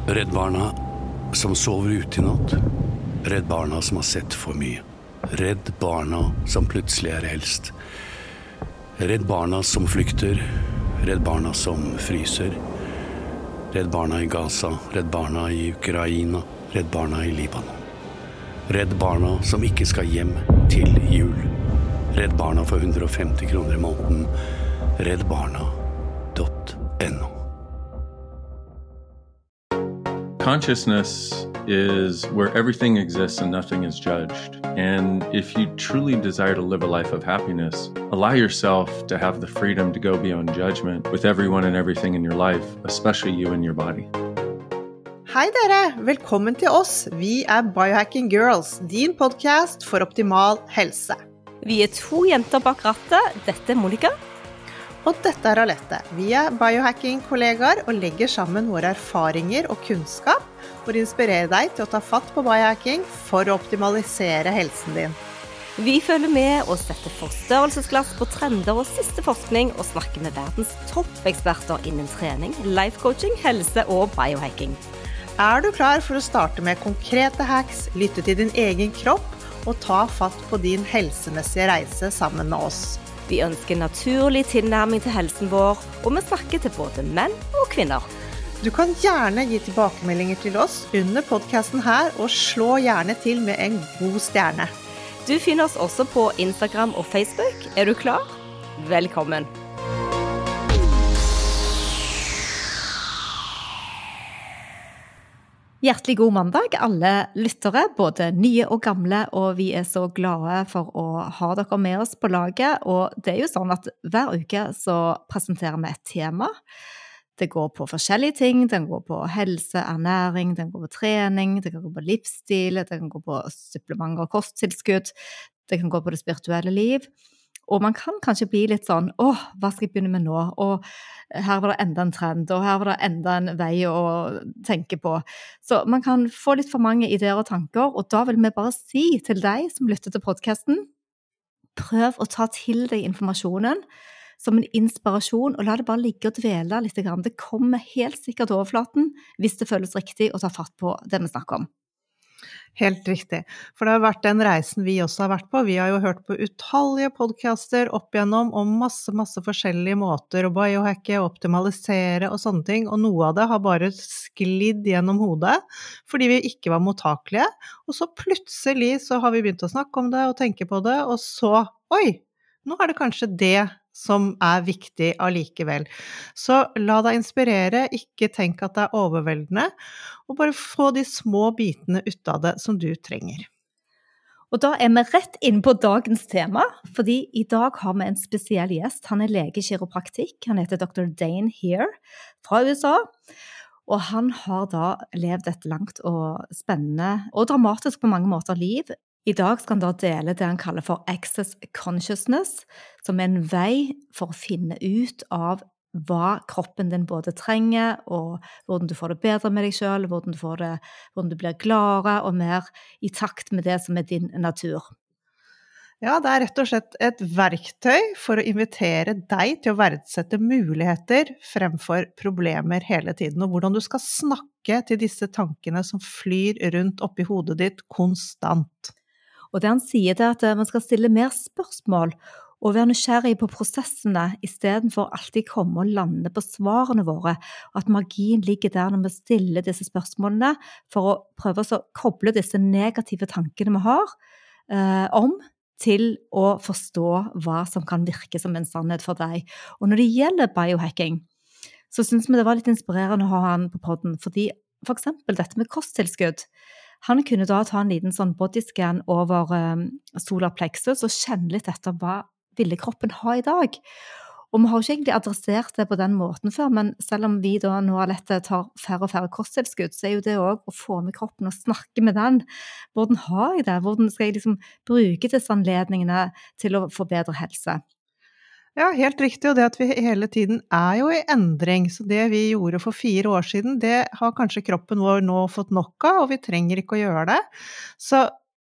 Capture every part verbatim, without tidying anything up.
Redd Barna som sover ute i natt. Redd Barna som har sett for mye. Redd Barna som plutselig er eldst. Redd Barna som flykter. Redd Barna som fryser. Redd Barna i Gaza. Redd Barna i Ukraina. Redd Barna i Libanon. Redd Barna som ikke skal hjem til jul. Redd Barna for hundre og femti kroner i måneden. Redd Barna punktum no. Consciousness is where everything exists and nothing is judged. And if you truly desire to live a life of happiness, allow yourself to have the freedom to go beyond judgment with everyone and everything in your life, especially you and your body. Hei dere, velkommen til oss. Vi er Biohacking Girls, din podcast for optimal helse. Vi er to jenter bak rattet. Dette er Monica. Og dette er Alette. Vi er biohacking-kollegaer og legger sammen våre erfaringer og kunnskap for å inspirere deg til å ta fatt på biohacking for å optimalisere helsen din. Vi følger med og setter forstørrelsesglass på trender og siste forskning og snakker med verdens toppeksperter innen trening, life coaching, helse og biohacking. Er du klar for å starte med konkrete hacks, lytte til din egen kropp og ta fatt på din helsemessige reise sammen med oss? Vi ønsker naturlig tilnærming til helsen vår, og vi snakker til både menn og kvinner. Du kan gjerne gi tilbakemeldinger til oss under podcasten her, og slå gjerne til med en god stjerne. Du finner oss også på Instagram og Facebook. Er du klar? Velkommen! Hjertelig god mandag, alle lyttere, både nye og gamle, og vi er så glade for å ha dere med oss på laget. Og det er jo sånn at hver uke så presenterer vi et tema. Det går på forskjellige ting, det kan gå på helse, ernæring, det kan gå på trening, det kan gå på livsstil, det kan gå på supplementer og kosttilskudd, det kan gå på det spirituelle liv. Og man kan kanskje bli litt sånn, åh, hva skal jeg begynne med nå? Og her var det enda en trend, og her var det enda en vei å tenke på. Så man kan få litt for mange ideer og tanker, og da vil vi bare si til deg som lytter til podcasten, prøv å ta til deg informasjonen som en inspirasjon, og la det bare ligge og dvele litt. Det kommer helt sikkert overflaten hvis det føles riktig å ta fatt på det vi snakker om. Helt riktig, for det har vært den reisen vi også har vært på. Vi har jo hørt på utallige podcaster opp igjennom om masse, masse forskjellige måter å biohacke, optimalisere og sånne ting, og noe av det har bare sklidd gjennom hodet, fordi vi ikke var mottakelige, og så plutselig så har vi begynt å snakke om det og tenke på det, og så, oi, nå er det kanskje det som er viktig allikevel. Så la deg inspirere, ikke tenk at det er overveldende, og bare få de små bitene ut av det som du trenger. Og da er vi rett inn på dagens tema, fordi i dag har vi en spesiell gjest. Han er legekiropraktikk, han heter doktor Dain Heer fra U S A, og han har da levd et langt og spennende og dramatisk på mange måter liv. I dag skal han da dele det han kaller for Access Consciousness, som er en vei for å finne ut av hva kroppen din både trenger, og hvordan du får det bedre med deg selv, hvordan du, får det, hvordan du blir gladere og mer i takt med det som er din natur. Ja, det er rett og slett et verktøy for å invitere deg til å verdsette muligheter fremfor problemer hele tiden, og hvordan du skal snakke til disse tankene som flyr rundt oppi hodet ditt konstant. Og det han sier det er at man skal stille mer spørsmål og være nysgjerrig på prosessene i stedet for alltid komme og lande på svarene våre, og at magien ligger der når vi stiller disse spørsmålene for å prøve å koble disse negative tankene vi har eh, om til å forstå hva som kan virke som en sannhet for deg. Og når det gjelder biohacking, så synes vi det var litt inspirerende å ha han på podden, fordi for eksempel dette med kosttilskudd, han kunne da ta en liten sånn bodyscan over um, solar plexus og kjenne litt etter hva ville kroppen ha i dag. Og vi har ikke egentlig adressert det på den måten før, men selv om vi da nå har lett tar færre og færre kosttilskudd, så er jo det også å få med kroppen og snakke med den. Hvordan har jeg det? Hvordan skal jeg liksom bruke disse anledningene til å få bedre helse? Ja, helt riktig, og det at vi hele tiden er jo i endring, så det vi gjorde for fire år siden, det har kanskje kroppen vår nå fått nok av, og vi trenger ikke å gjøre det. Så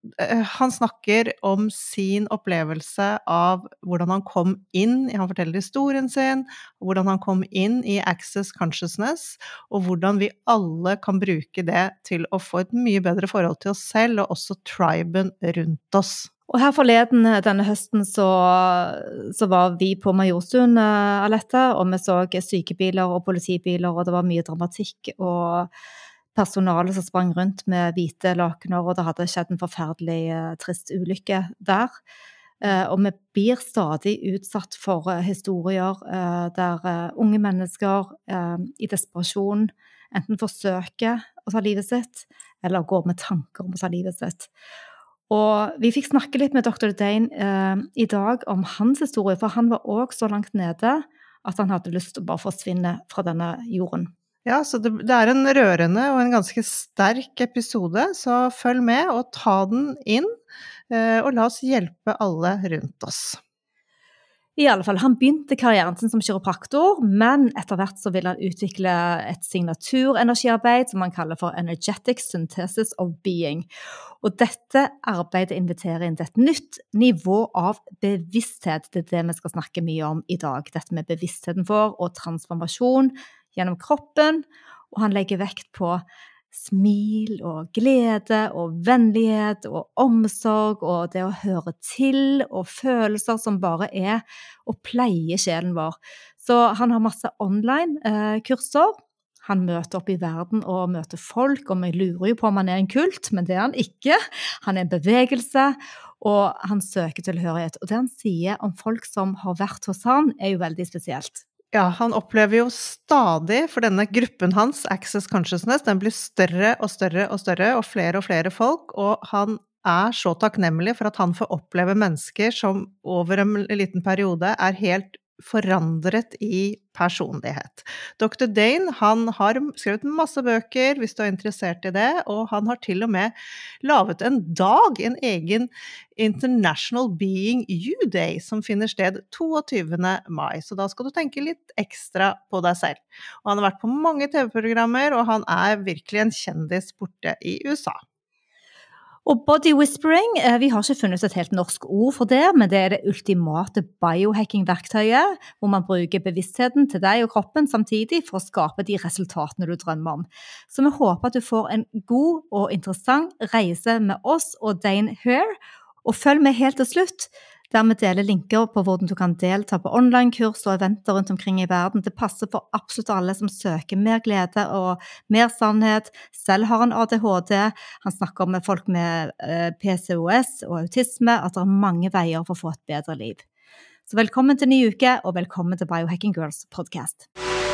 han snakker om sin opplevelse av hvordan han kom inn, han forteller historien sin, hvordan han kom inn i Access Consciousness, og hvordan vi alle kan bruke det til å få et mye bedre forhold til oss selv, og også triben rundt oss. Og her forleden denne høsten så, så var vi på Majorstuen, Alette, og vi så sykebiler og politibiler, og det var mye dramatikk og personalet som sprang rundt med hvite lakener, og det hadde skjedd en forferdelig trist ulykke der. Og vi blir stadig utsatt for historier der unge mennesker i desperasjon enten forsøker å ta livet sitt, eller går med tanker om å ta livet sitt. Og vi fikk snakke litt med doktor Dain i dag om hans historie, for han var også så langt nede at han hadde lyst til å bare forsvinne fra denne jorden. Ja, så det, det er en rørende og en ganske sterk episode, så følg med og ta den inn, og la oss hjelpe alle rundt oss. I alle fall, han begynte karrieren sin som kiropraktor, men etter hvert så vil han utvikle et signaturenergiarbeid som han kaller for Energetic Synthesis of Being. Og dette arbeidet inviterer inn til et nytt nivå av bevissthet. Det er det vi skal snakke mye om i dag. Dette med bevisstheten for og transformasjon gjennom kroppen, og han legger vekt på smil og glede og vennlighet og omsorg og det å høre til og følelser som bare er å pleie sjelen vår. Så han har masse online eh, kurser. Han møter opp i verden og møter folk, og vi lurer jo på om han er en kult, men det er han ikke. Han er en bevegelse, og han søker tilhørighet. Og det han sier om folk som har vært hos han, er jo veldig spesielt. Ja, han opplever jo stadig, for denne gruppen hans, Access Consciousness, den blir større og større og større, og flere og flere folk, og han er så takknemlig for at han får oppleve mennesker som over en liten periode er helt forandret i personlighet. doktor Dain, han har skrevet masse bøker, hvis du er interessert i det, og han har til og med lavet en dag, en egen International Being You Day, som finner sted toogtyvende mai, så da skal du tenke litt ekstra på deg selv. Og han har vært på mange T V-programmer, og han er virkelig en kjendis borte i U S A. Og body whispering, vi har ikke funnet et helt norsk ord for det, men det er det ultimate biohacking-verktøyet, hvor man bruker bevisstheten til deg og kroppen samtidig for å skape de resultatene du drømmer om. Så vi håper at du får en god og interessant reise med oss og Dain Heer, og følg med helt til slutt, der vi deler linker på hvordan du kan delta på online-kurs og eventer rundt omkring i verden. Det passer for absolutt alle som søker mer glede og mer sannhet. Selv har han A D H D, han snakker med folk med P C O S og autisme, at det er mange veier for å få et bedre liv. Så velkommen til ny uke, og velkommen til Biohacking Girls podcast.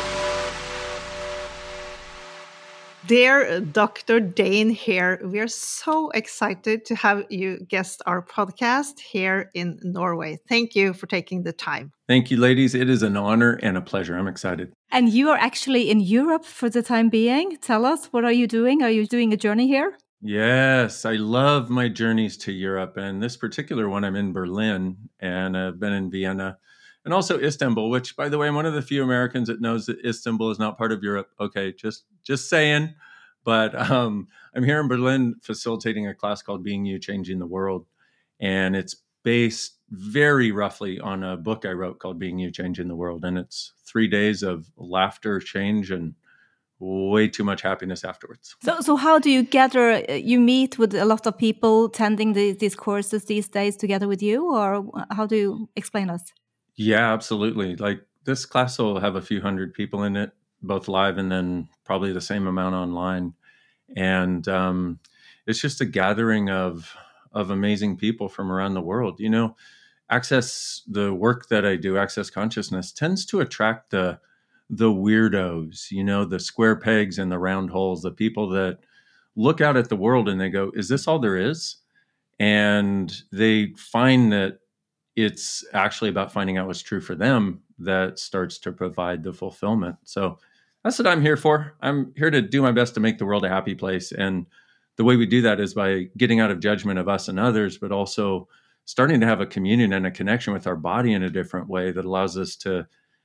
Dear doctor Dain Heer, we are so excited to have you guest our podcast here in Norway. Thank you for taking the time. Thank you, ladies. It is an honor and a pleasure. I'm excited. And you are actually in Europe for the time being. Tell us, what are you doing? Are you doing a journey here? Yes, I love my journeys to Europe. And this particular one, I'm in Berlin, and I've been in Vienna. And also Istanbul, which, by the way, I'm one of the few Americans that knows that Istanbul is not part of Europe. Okay, just just saying. But um, I'm here in Berlin facilitating a class called Being You, Changing the World. And it's based very roughly on a book I wrote called Being You, Changing the World. And it's three days of laughter, change, and way too much happiness afterwards. So so how do you gather, you meet with a lot of people attending the, these courses these days together with you, or how do you explain us? Yeah, absolutely. Like this class will have a few hundred people in it, both live and then probably the same amount online. And um, it's just a gathering of of amazing people from around the world. You know, Access, the work that I do, Access Consciousness, tends to attract the the weirdos, you know, the square pegs and the round holes, the people that look out at the world and they go, is this all there is? And they find that it's actually about finding out what's true for them that starts to provide the fulfillment. So that's what I'm here for. I'm here to do my best to make the world a happy place. And the way we do that is by getting out of judgment of us and others, but also starting to have a communion and a connection with our body in a different way that allows us to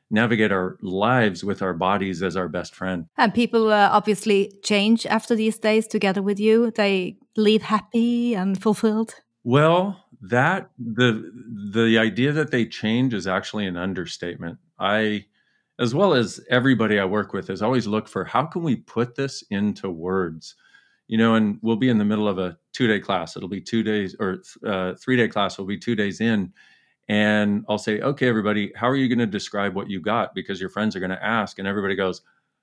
navigate our lives with our bodies as our best friend. And people uh, obviously change after these days together with you. They leave happy and fulfilled. Well, that the the idea that they change is actually an understatement. I, as well as everybody I work with, is always look for how can we put this into words, you know. And we'll be in the middle of a two-day class. It'll be two days or uh, three-day class. We'll be two days in, and I'll say, "Okay, everybody, how are you going to describe what you got?" Because your friends are going to ask, and everybody goes,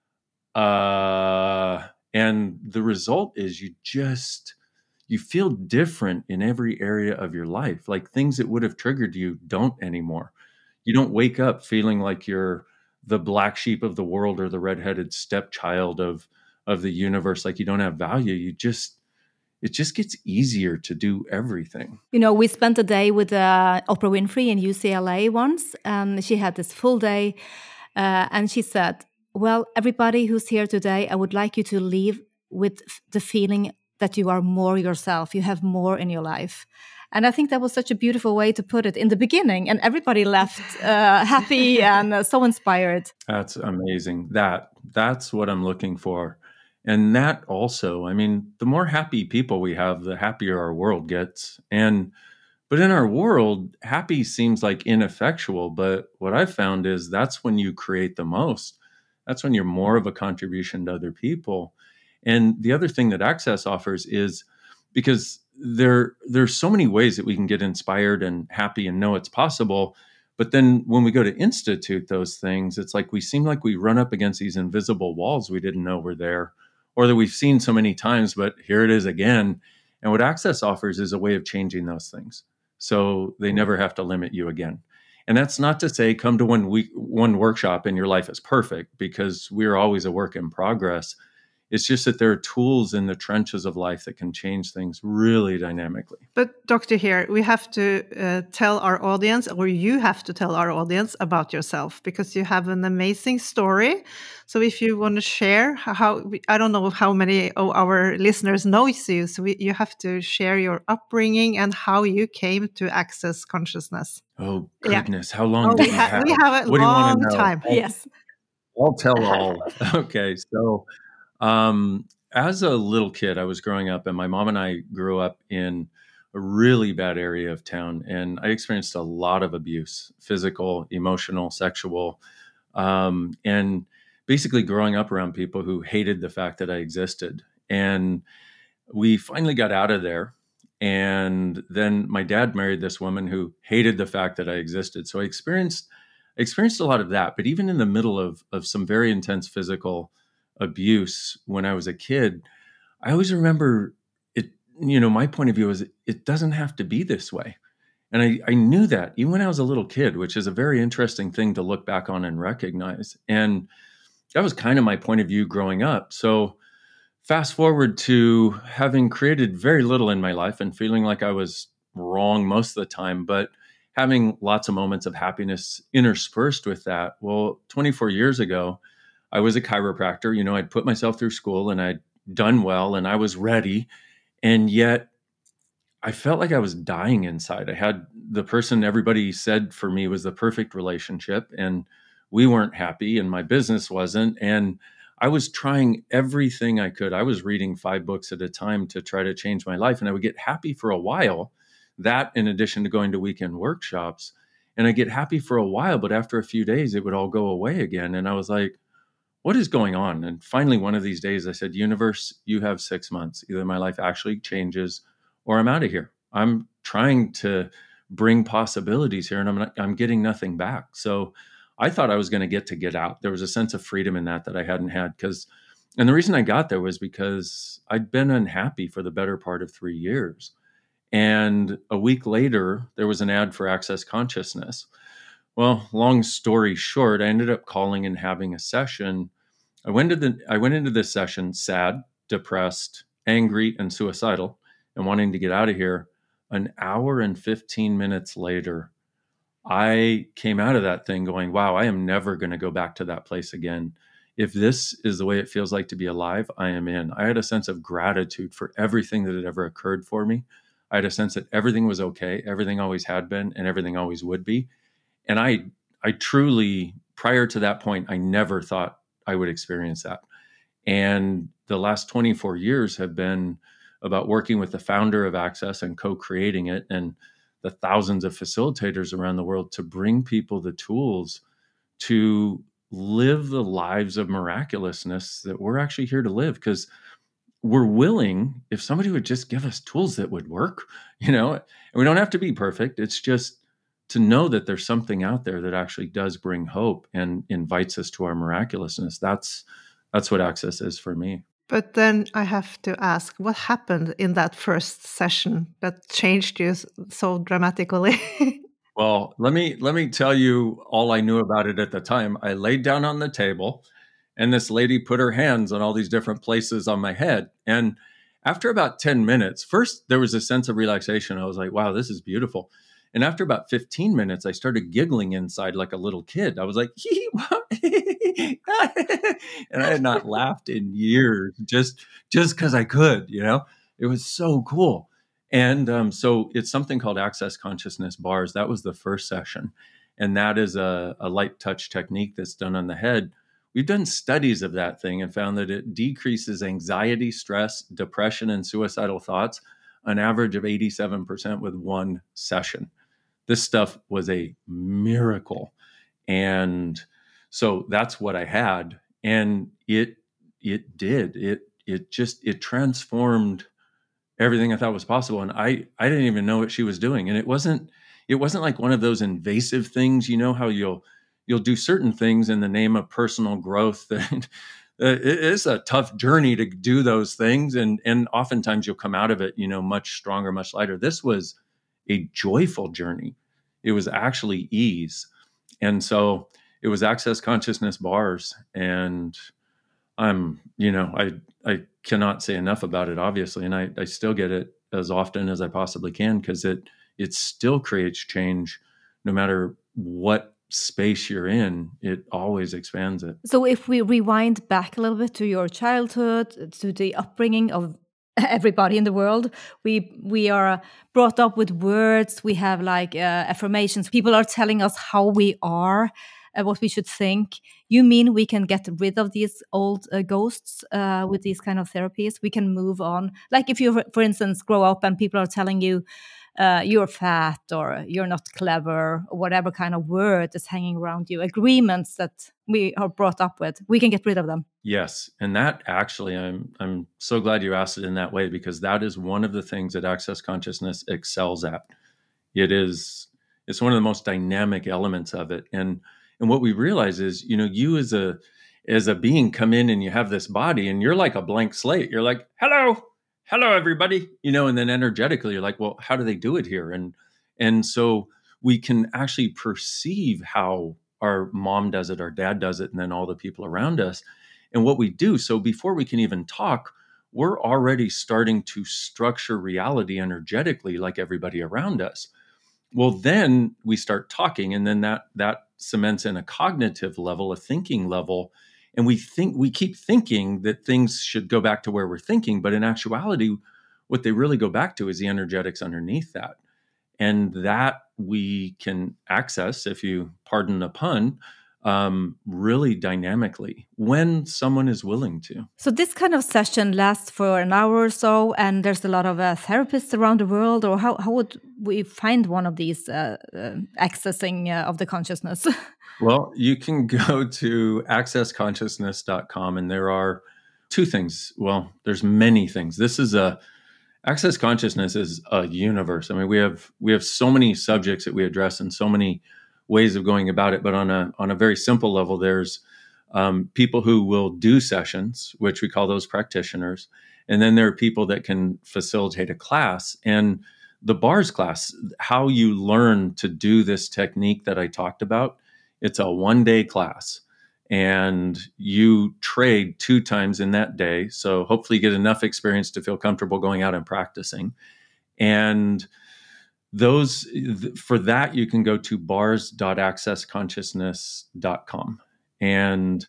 "Uh," and the result is you just. You feel different in every area of your life. Like things that would have triggered you don't anymore. You don't wake up feeling like you're the black sheep of the world or the redheaded stepchild of of the universe. Like you don't have value. You just it just gets easier to do everything. You know, we spent a day with uh, Oprah Winfrey in U C L A once, and she had this full day, uh, and she said, "Well, everybody who's here today, I would like you to leave with the feeling that you are more yourself, you have more in your life." And I think that was such a beautiful way to put it in the beginning. And everybody left uh, happy and uh, so inspired. That's amazing. That that's what I'm looking for. And that also, I mean, the more happy people we have, the happier our world gets. And but in our world, happy seems like ineffectual. But what I've found is that's when you create the most. That's when you're more of a contribution to other people. And the other thing that Access offers is because there there's so many ways that we can get inspired and happy and know it's possible. But then when we go to institute those things, it's like we seem like we run up against these invisible walls we didn't know were there, or that we've seen so many times, but here it is again. And what Access offers is a way of changing those things so they never have to limit you again. And that's not to say come to one week, one workshop and your life is perfect, because we're always a work in progress. It's just that there are tools in the trenches of life that can change things really dynamically. But Doctor here, we have to uh, tell our audience, or you have to tell our audience about yourself, because you have an amazing story. So if you want to share how, I don't know how many of our listeners know you, so we, you have to share your upbringing and how you came to Access Consciousness. Oh, goodness. Yeah. How long oh, do we you ha- have? We have a what long time. I'll, yes. I'll tell all. Okay, so... Um, as a little kid, I was growing up, and my mom and I grew up in a really bad area of town, and I experienced a lot of abuse, physical, emotional, sexual, um, and basically growing up around people who hated the fact that I existed. And we finally got out of there. And then my dad married this woman who hated the fact that I existed. So I experienced, I experienced a lot of that. But even in the middle of, of some very intense physical abuse when I was a kid, I always remember it, you know, my point of view is it doesn't have to be this way. And I, I knew that even when I was a little kid, which is a very interesting thing to look back on and recognize. And that was kind of my point of view growing up. So fast forward to having created very little in my life and feeling like I was wrong most of the time, but having lots of moments of happiness interspersed with that. Well, twenty-four years ago, I was a chiropractor. You know, I'd put myself through school and I'd done well and I was ready. And yet I felt like I was dying inside. I had the person everybody said for me was the perfect relationship, and we weren't happy, and my business wasn't. And I was trying everything I could. I was reading five books at a time to try to change my life. And I would get happy for a while, that in addition to going to weekend workshops. And I get happy for a while, but after a few days, it would all go away again. And I was like, what is going on? And finally, one of these days I said, universe, you have six months. Either my life actually changes or I'm out of here. I'm trying to bring possibilities here and I'm not, I'm getting nothing back. So I thought I was going to get to get out. There was a sense of freedom in that that I hadn't had. Because, and the reason I got there was because I'd been unhappy for the better part of three years. And a week later, there was an ad for Access Consciousness. Well, long story short, I ended up calling and having a session. I went to the I went into this session sad, depressed, angry, and suicidal, and wanting to get out of here. An hour and fifteen minutes later, I came out of that thing going, wow, I am never going to go back to that place again. If this is the way it feels like to be alive, I am in. I had a sense of gratitude for everything that had ever occurred for me. I had a sense that everything was okay, everything always had been, and everything always would be. And I I truly prior to that point, I never thought I would experience that. And the last twenty-four years have been about working with the founder of Access and co-creating it, and the thousands of facilitators around the world to bring people the tools to live the lives of miraculousness that we're actually here to live. Because we're willing, if somebody would just give us tools that would work, you know, and we don't have to be perfect. It's just to know that there's something out there that actually does bring hope and invites us to our miraculousness. That's that's what Access is for me. But then I have to ask, what happened in that first session that changed you so dramatically? Well, let me let me tell you all I knew about it at the time. I laid down on the table, and this lady put her hands on all these different places on my head. And after about ten minutes, first there was a sense of relaxation. I was like, wow, this is beautiful. And after about fifteen minutes, I started giggling inside like a little kid. I was like, and I had not laughed in years, just just because I could, you know. It was so cool. And um, so it's something called Access Consciousness Bars. That was the first session. And that is a, a light touch technique that's done on the head. We've done studies of that thing and found that it decreases anxiety, stress, depression, and suicidal thoughts, an average of eighty-seven percent with one session. This stuff was a miracle. And so that's what I had. And it it did. It it just, it transformed everything I thought was possible. And I, I didn't even know what she was doing. And it wasn't, it wasn't like one of those invasive things, you know, how you'll, you'll do certain things in the name of personal growth. That it is a tough journey to do those things. And, and oftentimes you'll come out of it, you know, much stronger, much lighter. This was a joyful journey. It was actually ease. And so it was Access Consciousness Bars. And I'm, you know, I, I cannot say enough about it, obviously. And I, I still get it as often as I possibly can, because it, it still creates change no matter what space you're in. It always expands it. So if we rewind back a little bit to your childhood, to the upbringing of everybody in the world, we we are brought up with words. We have like uh, affirmations. People are telling us how we are, uh, what we should think. You mean we can get rid of these old uh, ghosts uh, with these kind of therapies? We can move on. Like if you, for instance, grow up and people are telling you uh, you're fat or you're not clever, or whatever kind of word is hanging around you, agreements that we are brought up with, we can get rid of them. Yes. And that actually, I'm I'm so glad you asked it in that way, because that is one of the things that Access Consciousness excels at. It is, it's one of the most dynamic elements of it. And and what we realize is, you know, you as a as a being come in and you have this body and you're like a blank slate. You're like, hello, hello, everybody, you know, and then energetically you're like, well, how do they do it here? And and so we can actually perceive how our mom does it, our dad does it, and then all the people around us. And what we do, so before we can even talk, we're already starting to structure reality energetically like everybody around us. Well, then we start talking, and then that that cements in a cognitive level, a thinking level. And we think we keep thinking that things should go back to where we're thinking, but in actuality, what they really go back to is the energetics underneath that. And that we can access, if you pardon the pun, um, really dynamically when someone is willing to. So this kind of session lasts for an hour or so, and there's a lot of uh, therapists around the world. Or how, how would we find one of these uh, uh, accessing uh, of the consciousness? Well, you can go to access consciousness dot com, and there are two things. Well, there's many things. This is a Access Consciousness is a universe. I mean, we have we have so many subjects that we address and so many ways of going about it. But on a on a very simple level, there's um, people who will do sessions, which we call those practitioners, and then there are people that can facilitate a class. And the bars class, how you learn to do this technique that I talked about, it's a one-day class. And you trade two times in that day. So hopefully you get enough experience to feel comfortable going out and practicing. And those, for that, you can go to bars dot access consciousness dot com. And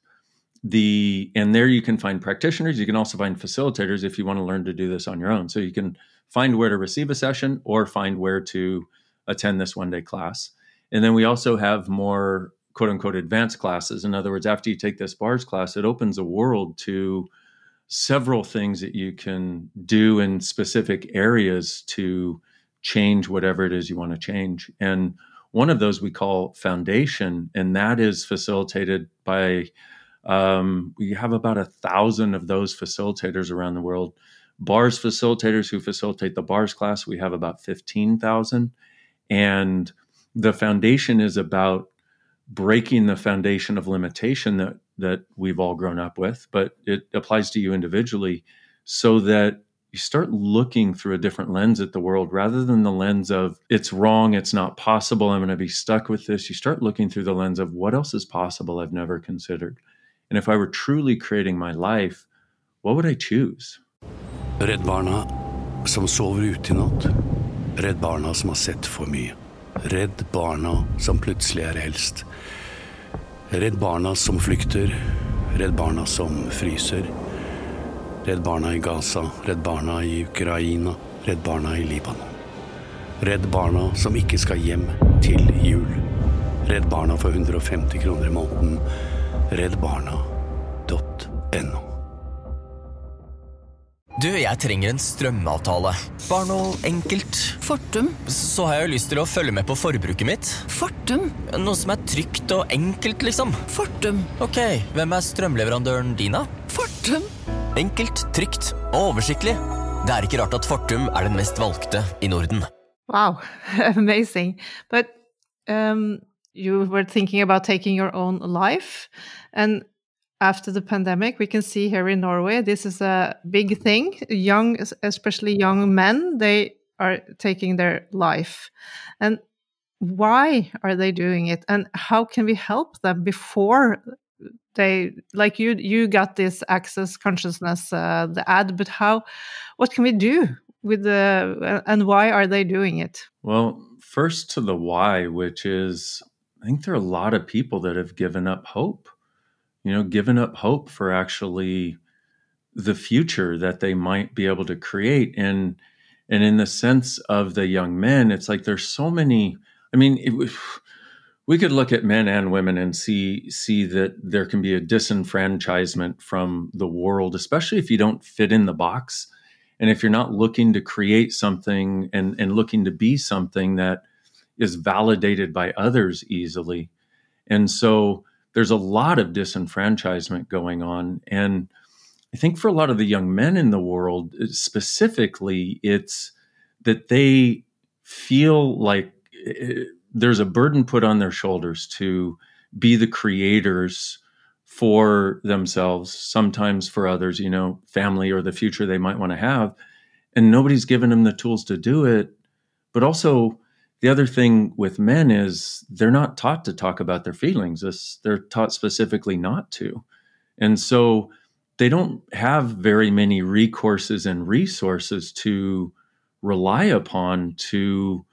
the and there you can find practitioners. You can also find facilitators if you want to learn to do this on your own. So you can find where to receive a session or find where to attend this one-day class. And then we also have more quote unquote advanced classes. In other words, after you take this bars class, it opens a world to several things that you can do in specific areas to change whatever it is you want to change. And one of those we call foundation, and that is facilitated by, um, we have about a thousand of those facilitators around the world. Bars facilitators who facilitate the bars class, we have about fifteen thousand. And the foundation is about breaking the foundation of limitation that that we've all grown up with, but it applies to you individually, so that you start looking through a different lens at the world rather than the lens of it's wrong, it's not possible, I'm going to be stuck with this. You start looking through the lens of what else is possible I've never considered. And if I were truly creating my life, what would I choose? Redd Barna som sover ute I natt. Redd Barna som har sett for mye. Redd Barna som plutselig er eldst. Redd Barna som flykter. Redd Barna som fryser. Redd Barna I Gaza, Redd Barna I Ukraina, Redd Barna I Libanon. Redd Barna som ikke skal hjem til jul. Redd Barna for hundre og femti kroner I måneden. Redd Barna punktum no. Du, jeg trenger en strømavtale. Bare noe enkelt. Fortum. Så har jeg jo lyst til å følge med på forbruket mitt. Fortum. Noe som er trygt og enkelt, liksom. Fortum. Ok, hvem er strømleverandøren din da? Fortum. Enkelt, trygt og oversiktlig. Det er ikke rart at Fortum er den mest valgte I Norden. Wow, amazing. But um, you were thinking about taking your own life, and after the pandemic, we can see here in Norway, this is a big thing. Young, especially young men, they are taking their life. And why are they doing it? And how can we help them before they, like you, you got this access consciousness, uh, the ad, but how, what can we do with the, and why are they doing it? Well, first to the why, which is, I think there are a lot of people that have given up hope. You know, given up hope for actually the future that they might be able to create. And and in the sense of the young men, it's like there's so many, I mean, it, we could look at men and women and see see that there can be a disenfranchisement from the world, especially if you don't fit in the box. And if you're not looking to create something and, and looking to be something that is validated by others easily. And so there's a lot of disenfranchisement going on. And I think for a lot of the young men in the world, specifically, it's that they feel like there's a burden put on their shoulders to be the creators for themselves, sometimes for others, you know, family or the future they might want to have. And nobody's given them the tools to do it. But also, the other thing with men is they're not taught to talk about their feelings. This, they're taught specifically not to. And so they don't have very many recourses and resources to rely upon to,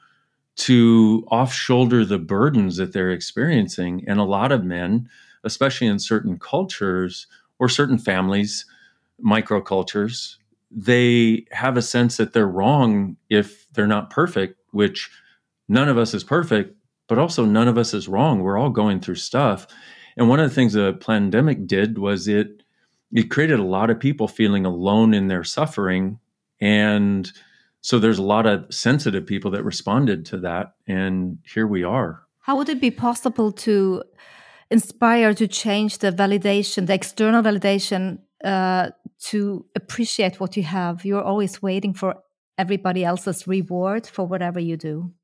to off-shoulder the burdens that they're experiencing. And a lot of men, especially in certain cultures or certain families, microcultures, they have a sense that they're wrong if they're not perfect, which none of us is perfect, but also none of us is wrong. We're all going through stuff. And one of the things the pandemic did was it it created a lot of people feeling alone in their suffering. And so there's a lot of sensitive people that responded to that. And here we are. How would it be possible to inspire to change the validation, the external validation, uh, to appreciate what you have? You're always waiting for everybody else's reward for whatever you do.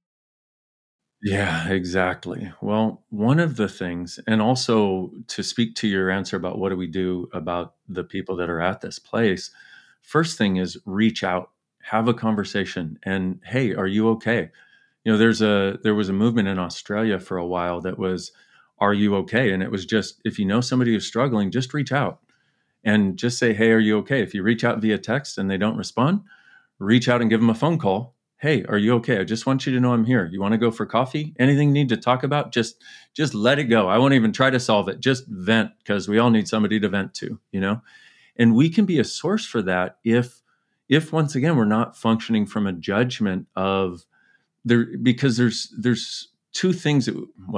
Yeah, exactly. Well, one of the things, and also to speak to your answer about what do we do about the people that are at this place, first thing is reach out, have a conversation, and hey, are you okay? You know, there's a there was a movement in Australia for a while that was, are you okay? And it was just, if you know somebody who's struggling, just reach out and just say, hey, are you okay? If you reach out via text and they don't respond, reach out and give them a phone call. Hey, are you okay? I just want you to know I'm here. You want to go for coffee? Anything you need to talk about? Just, just let it go. I won't even try to solve it. Just vent, because we all need somebody to vent to, you know? And we can be a source for that if, if once again, we're not functioning from a judgment of there, because there's, there's two things that, well,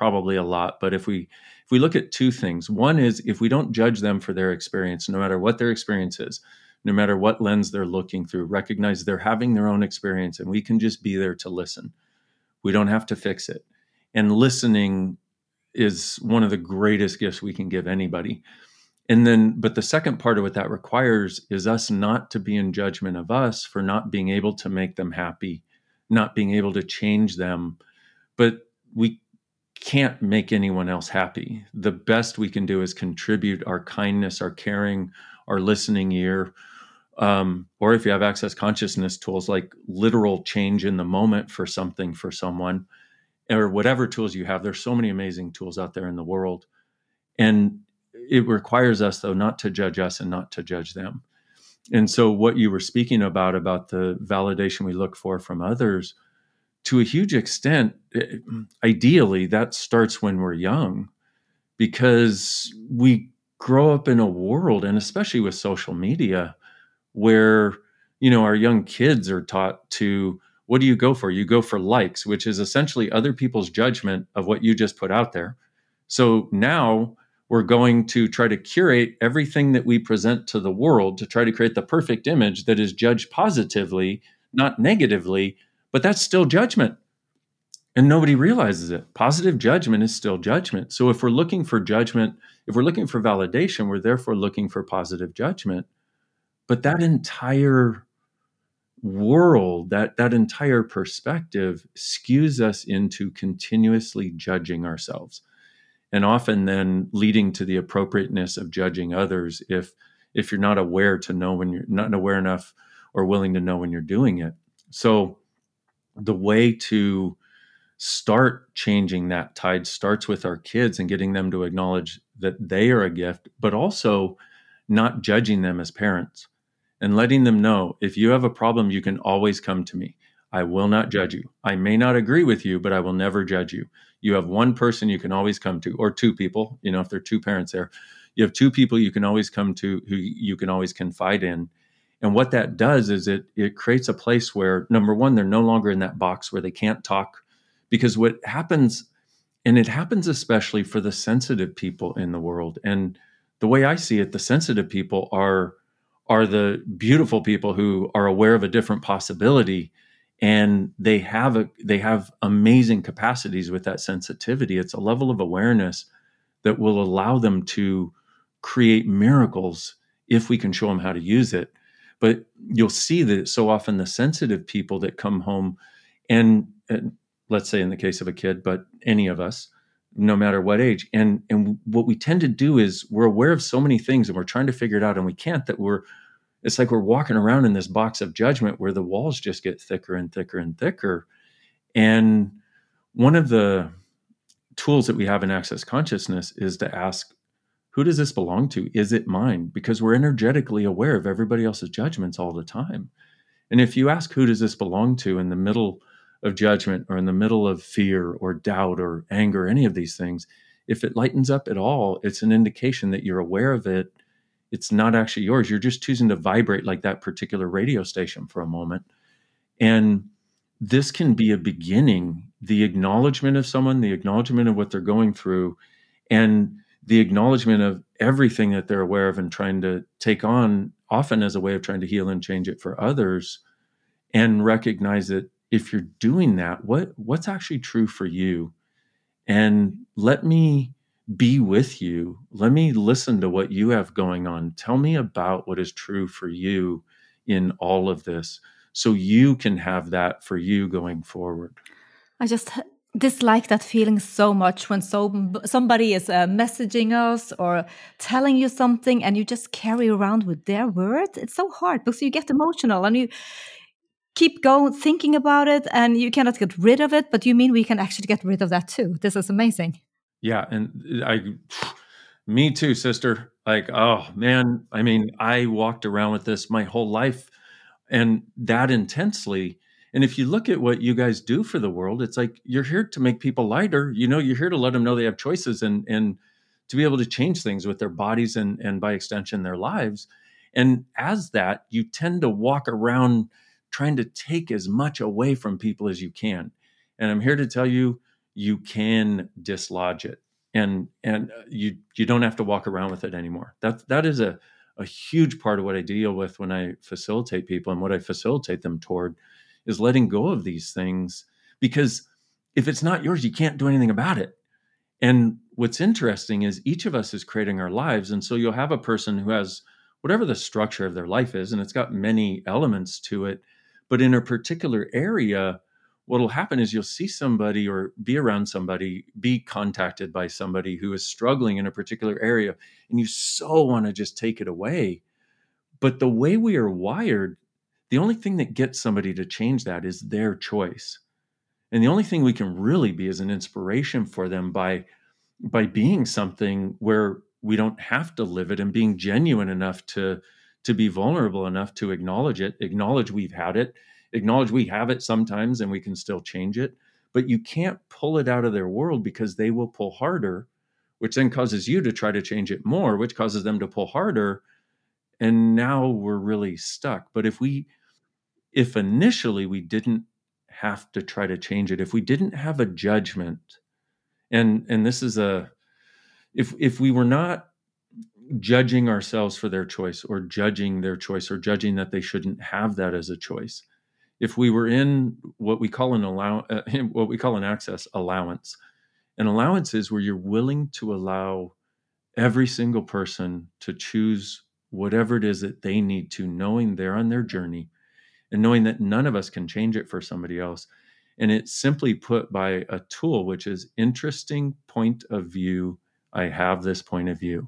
probably a lot, but if we if we look at two things, one is if we don't judge them for their experience, no matter what their experience is, no matter what lens they're looking through, recognize they're having their own experience and we can just be there to listen. We don't have to fix it. And listening is one of the greatest gifts we can give anybody. And then, but the second part of what that requires is us not to be in judgment of us for not being able to make them happy, not being able to change them. But we can't make anyone else happy. The best we can do is contribute our kindness, our caring, our listening ear, um, or if you have access consciousness tools like literal change in the moment for something for someone, or whatever tools you have. There's so many amazing tools out there in the world. And it requires us, though, not to judge us and not to judge them. And so what you were speaking about, about the validation we look for from others, to a huge extent, ideally, that starts when we're young, because we grow up in a world, and especially with social media, where, you know, our young kids are taught to, what do you go for? You go for likes, which is essentially other people's judgment of what you just put out there. So now we're going to try to curate everything that we present to the world to try to create the perfect image that is judged positively, not negatively, but that's still judgment. And nobody realizes it. Positive judgment is still judgment. So if we're looking for judgment, if we're looking for validation, we're therefore looking for positive judgment. But that entire world, that, that entire perspective skews us into continuously judging ourselves. And often then leading to the appropriateness of judging others if if you're not aware to know when you're not aware enough or willing to know when you're doing it. So the way to start changing that tide starts with our kids and getting them to acknowledge that they are a gift, but also not judging them as parents and letting them know, if you have a problem, you can always come to me. I will not judge you. I may not agree with you, but I will never judge you. You have one person you can always come to, or two people, you know, if there are two parents there, you have two people you can always come to who you can always confide in. And what that does is it it creates a place where, number one, they're no longer in that box where they can't talk. Because what happens, and it happens especially for the sensitive people in the world. And the way I see it, the sensitive people are, are the beautiful people who are aware of a different possibility. And they have a, they have amazing capacities with that sensitivity. It's a level of awareness that will allow them to create miracles if we can show them how to use it. But you'll see that so often the sensitive people that come home, and, and let's say in the case of a kid, but any of us, no matter what age, and and what we tend to do is we're aware of so many things and we're trying to figure it out and we can't, that we're, it's like we're walking around in this box of judgment where the walls just get thicker and thicker and thicker. And one of the tools that we have in Access Consciousness is to ask, who does this belong to? Is it mine? Because we're energetically aware of everybody else's judgments all the time. And if you ask, who does this belong to, in the middle of judgment or in the middle of fear or doubt or anger, any of these things, if it lightens up at all, it's an indication that you're aware of it. It's not actually yours. You're just choosing to vibrate like that particular radio station for a moment. And this can be a beginning, the acknowledgement of someone, the acknowledgement of what they're going through, and the acknowledgement of everything that they're aware of and trying to take on, often as a way of trying to heal and change it for others, and recognize that if you're doing that, what what's actually true for you? And let me be with you. Let me listen to what you have going on. Tell me about what is true for you in all of this, so you can have that for you going forward. I just dislike that feeling so much when so, somebody is uh, messaging us or telling you something and you just carry around with their words. It's so hard because you get emotional and you keep going thinking about it and you cannot get rid of it. But you mean we can actually get rid of that too? This is amazing. Yeah. And I, me too, sister. Like, oh man, I mean, I walked around with this my whole life and that intensely. And if you look at what you guys do for the world, it's like you're here to make people lighter. You know, you're here to let them know they have choices and and to be able to change things with their bodies and, and by extension, their lives. And as that, you tend to walk around trying to take as much away from people as you can. And I'm here to tell you, you can dislodge it, and and you you don't have to walk around with it anymore. That that is a a huge part of what I deal with when I facilitate people, and what I facilitate them toward is letting go of these things, because if it's not yours, you can't do anything about it. And what's interesting is each of us is creating our lives. And so you'll have a person who has whatever the structure of their life is, and it's got many elements to it, but in a particular area, what'll happen is you'll see somebody or be around somebody, be contacted by somebody who is struggling in a particular area, and you so want to just take it away. But the way we are wired, the only thing that gets somebody to change that is their choice. And the only thing we can really be is an inspiration for them by, by being something where we don't have to live it, and being genuine enough to, to be vulnerable enough to acknowledge it, acknowledge we've had it, acknowledge we have it sometimes and we can still change it. But you can't pull it out of their world, because they will pull harder, which then causes you to try to change it more, which causes them to pull harder. And now we're really stuck. But if we, if initially we didn't have to try to change it, if we didn't have a judgment, and and this is a, if if we were not judging ourselves for their choice, or judging their choice, or judging that they shouldn't have that as a choice, if we were in what we call an allow, uh, what we call an access allowance, an allowance is where you're willing to allow every single person to choose whatever it is that they need to, knowing they're on their journey, and knowing that none of us can change it for somebody else. And it's simply put by a tool, which is interesting point of view. I have this point of view.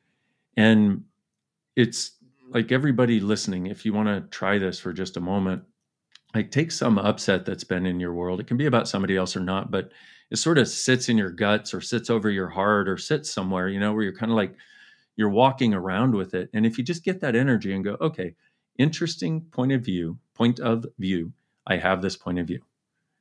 And it's like, everybody listening, if you want to try this for just a moment, like, take some upset that's been in your world. It can be about somebody else or not, but it sort of sits in your guts, or sits over your heart, or sits somewhere, you know, where you're kind of like, you're walking around with it. And if you just get that energy and go, okay, interesting point of view, point of view, I have this point of view.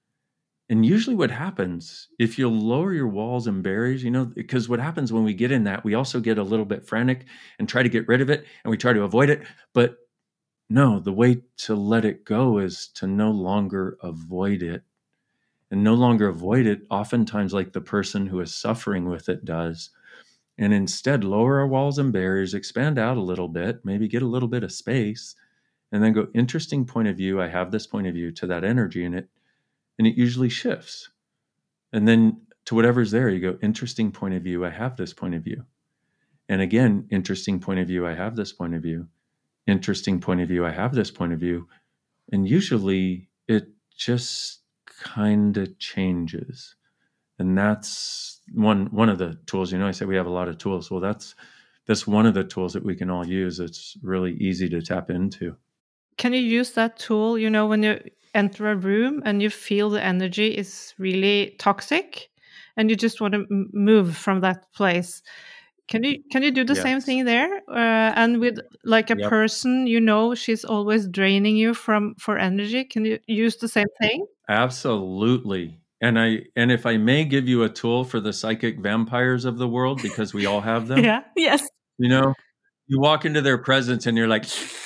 And usually what happens, if you'll lower your walls and barriers, you know, because what happens when we get in that, we also get a little bit frantic and try to get rid of it, and we try to avoid it. But no, the way to let it go is to no longer avoid it, and no longer avoid it, oftentimes like the person who is suffering with it does. And instead lower our walls and barriers, expand out a little bit, maybe get a little bit of space, and then go, interesting point of view, I have this point of view, to that energy in it. And it usually shifts. And then to whatever's there, you go, interesting point of view, I have this point of view. And again, interesting point of view, I have this point of view. Interesting point of view, I have this point of view. And usually it just kind of changes. And that's one one of the tools. You know, I say we have a lot of tools. Well, that's that's one of the tools that we can all use. It's really easy to tap into. Can you use that tool, you know, when you enter a room and you feel the energy is really toxic and you just want to m- move from that place? Can you can you do the Yes. same thing there? Uh, and with like a Yep. person, you know, she's always draining you from for energy. Can you use the same thing? Absolutely. And I and if I may give you a tool for the psychic vampires of the world, because we all have them. Yeah. Yes. You know, you walk into their presence and you're like,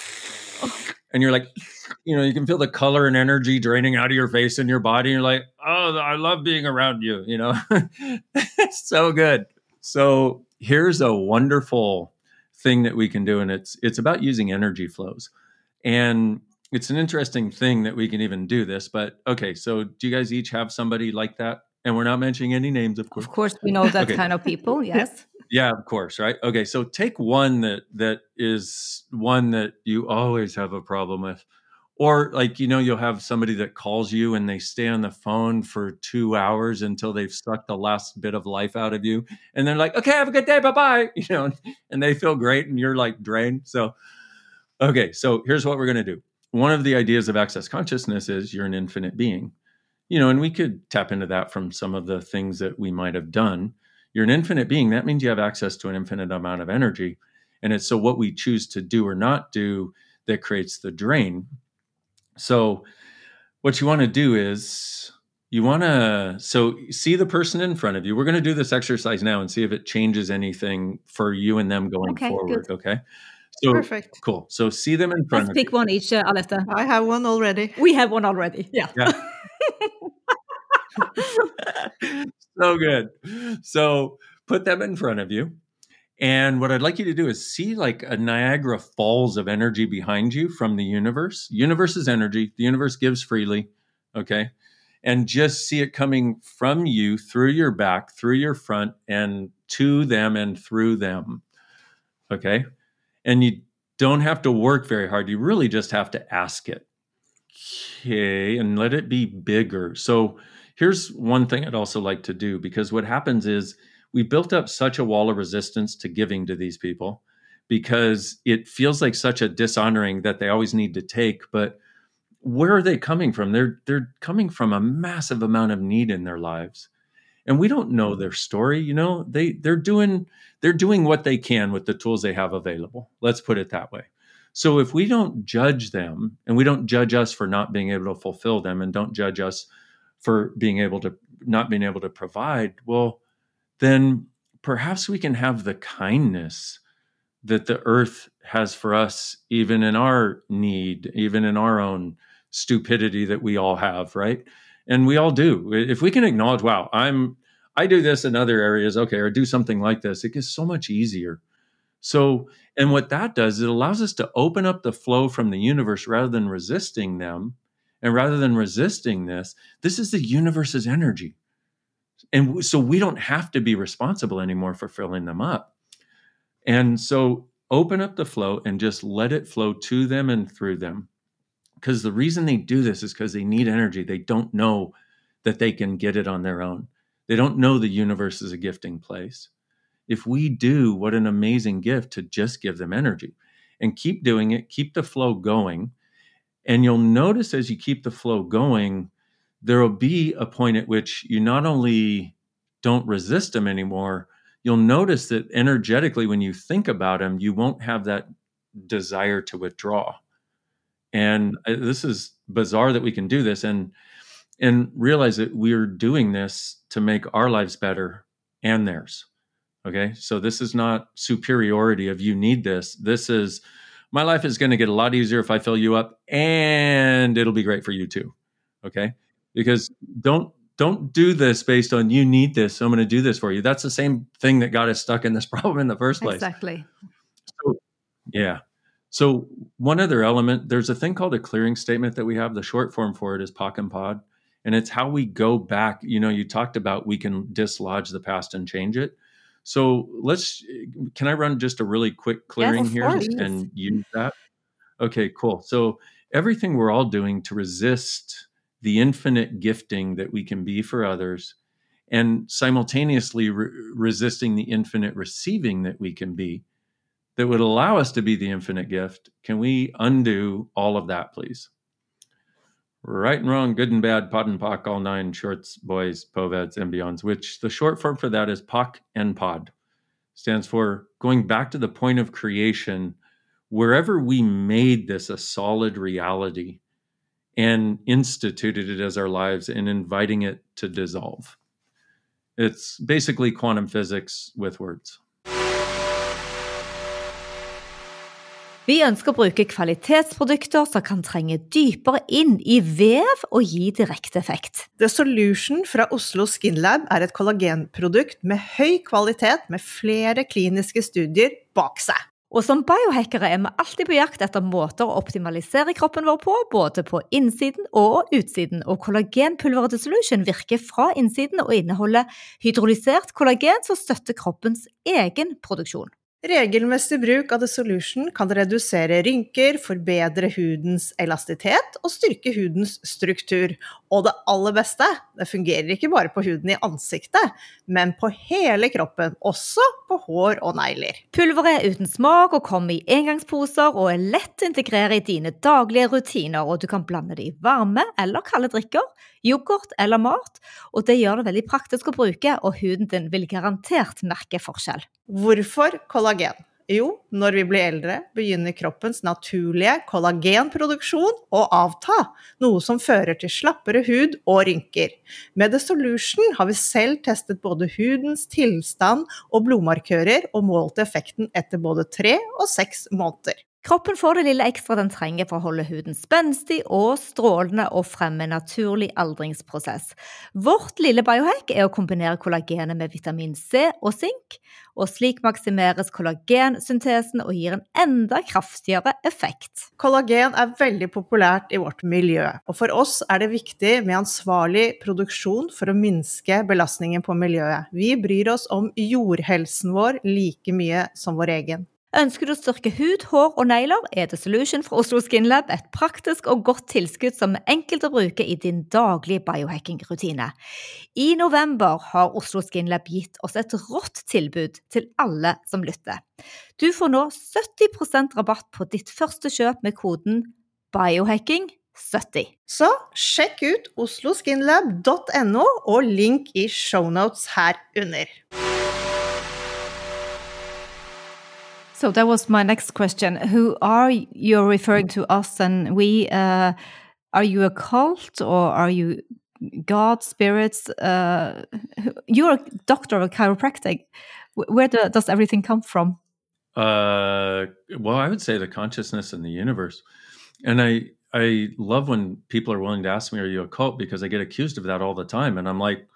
and you're like, you know, you can feel the color and energy draining out of your face and your body. And you're like, oh, I love being around you. You know, it's so good. So here's a wonderful thing that we can do. And it's, it's about using energy flows. And it's an interesting thing that we can even do this, but okay. So do you guys each have somebody like that? And we're not mentioning any names, of course. Of course, we know that Okay. kind of people. Yes. Yeah, of course, right? Okay, so take one that that is one that you always have a problem with. Or like, you know, you'll have somebody that calls you and they stay on the phone for two hours until they've sucked the last bit of life out of you. And they're like, okay, have a good day, bye-bye. You know, and they feel great and you're like drained. So, okay, so here's what we're going to do. One of the ideas of access consciousness is you're an infinite being. You know, and we could tap into that from some of the things that we might have done. You're an infinite being. That means you have access to an infinite amount of energy. And it's so what we choose to do or not do that creates the drain. So what you want to do is you want to, so see the person in front of you. We're going to do this exercise now and see if it changes anything for you and them going Okay, forward. good. Okay. So Perfect. cool. So see them in front Let's of pick you. one each, uh, Alette. I have one already. We have one already. Yeah. Yeah. So good. So put them in front of you. And what I'd like you to do is see like a Niagara Falls of energy behind you from the universe. Universe is energy. The universe gives freely. Okay. And just see it coming from you through your back, through your front, and to them and through them. Okay. And you don't have to work very hard. You really just have to ask it. Okay. And let it be bigger. So here's one thing I'd also like to do, because what happens is we built up such a wall of resistance to giving to these people because it feels like such a dishonoring that they always need to take. But where are they coming from? They're they're coming from a massive amount of need in their lives. And we don't know their story, you know. They they're doing they're doing what they can with the tools they have available. Let's put it that way. So if we don't judge them, and we don't judge us for not being able to fulfill them, and don't judge us for being able to not being able to provide, well, then perhaps we can have the kindness that the earth has for us, even in our need, even in our own stupidity that we all have, right? And we all do. If we can acknowledge, wow, I'm, I do this in other areas, okay, or do something like this, it gets so much easier. So, and what that does, it allows us to open up the flow from the universe rather than resisting them. And rather than resisting this, this is the universe's energy. And so we don't have to be responsible anymore for filling them up. And so open up the flow and just let it flow to them and through them. Because the reason they do this is because they need energy. They don't know that they can get it on their own. They don't know the universe is a gifting place. If we do, what an amazing gift to just give them energy and keep doing it, keep the flow going. And you'll notice as you keep the flow going, there will be a point at which you not only don't resist them anymore, you'll notice that energetically, when you think about them, you won't have that desire to withdraw. And this is bizarre that we can do this and, and realize that we're doing this to make our lives better and theirs. Okay. So this is not superiority of you need this. This is my life is going to get a lot easier if I fill you up, and it'll be great for you too. Okay. Because don't, don't do this based on you need this, so I'm going to do this for you. That's the same thing that got us stuck in this problem in the first place. Exactly. So, yeah. So one other element, there's a thing called a clearing statement that we have. The short form for it is P O C and P O D. And it's how we go back. You know, you talked about we can dislodge the past and change it. So let's, can I run just a really quick clearing Yes, of here course. and use that? Okay, cool. So everything we're all doing to resist the infinite gifting that we can be for others, and simultaneously re- resisting the infinite receiving that we can be, that would allow us to be the infinite gift. Can we undo all of that, please? Right and wrong, good and bad, P O D and P O C, all nine, shorts, boys, poveds, and beyonds, which the short form for that is P O C and P O D. Stands for going back to the point of creation, wherever we made this a solid reality and instituted it as our lives and inviting it to dissolve. It's basically quantum physics with words. Vi ønsker å bruke kvalitetsprodukter som kan trenge dypere inn i vev og gi direkte effekt. The Solution fra Oslo Skin Lab er et kollagenprodukt med høy kvalitet med flere kliniske studier bak seg. Og som biohackere er vi alltid på jakt etter måter å optimalisere kroppen vår på, både på innsiden og utsiden. Og kollagenpulveret til Solution virker fra innsiden og inneholder hydrolysert kollagen som støtter kroppens egen produksjon. Regelmessig bruk av The Solution kan redusere rynker, forbedre hudens elastisitet og styrke hudens struktur. Og det aller beste, det fungerer ikke bare på huden i ansiktet, men på hele kroppen, også på hår og negler. Pulveret er uten smak og kommer i engangsposer og er lett å integrere i dine daglige rutiner, og du kan blande det i varme eller kalde drikker, yoghurt eller mat, og det gjør det veldig praktisk å bruke, og huden din vil garantert merke forskjell. Hvorfor kollagen? Jo, når vi blir eldre, begynner kroppens naturlige kollagenproduksjon å avta, noe som fører til slappere hud og rynker. Med The Solution har vi selv testet både hudens tilstand og blodmarkører og målt effekten etter både tre og seks måneder. Kroppen får det lille ekstra den trenger for å holde huden spenstig og strålende og fremme en naturlig aldringsprosess. Vårt lille biohack er å kombinere kollagenet med vitamin C og zink, og slik maksimeres kollagensyntesen og gir en enda kraftigere effekt. Kollagen er veldig populært i vårt miljø, og for oss er det viktig med ansvarlig produksjon for å minske belastningen på miljøet. Vi bryr oss om jordhelsen vår like mye som vår egen. Ønsker du å styrke hud, hår og negler, er The Solution fra Oslo Skin Lab et praktisk og godt tilskudd som er enkelt å bruke i din daglige biohacking-rutine. I november har Oslo Skin Lab gitt oss et rått tilbud til alle som lytter. Du får nå sytti prosent rabatt på ditt første kjøp med koden biohacking sytti. Så sjekk ut osloskinlab punktum no og link i shownotes her under. So that was my next question. Who are you referring to us and we? Uh, are you a cult or are you God, spirits? Uh, you're a doctor of a chiropractic. Where do, does everything come from? Uh, well, I would say the consciousness in the universe. And I, I love when people are willing to ask me, are you a cult? Because I get accused of that all the time. And I'm like,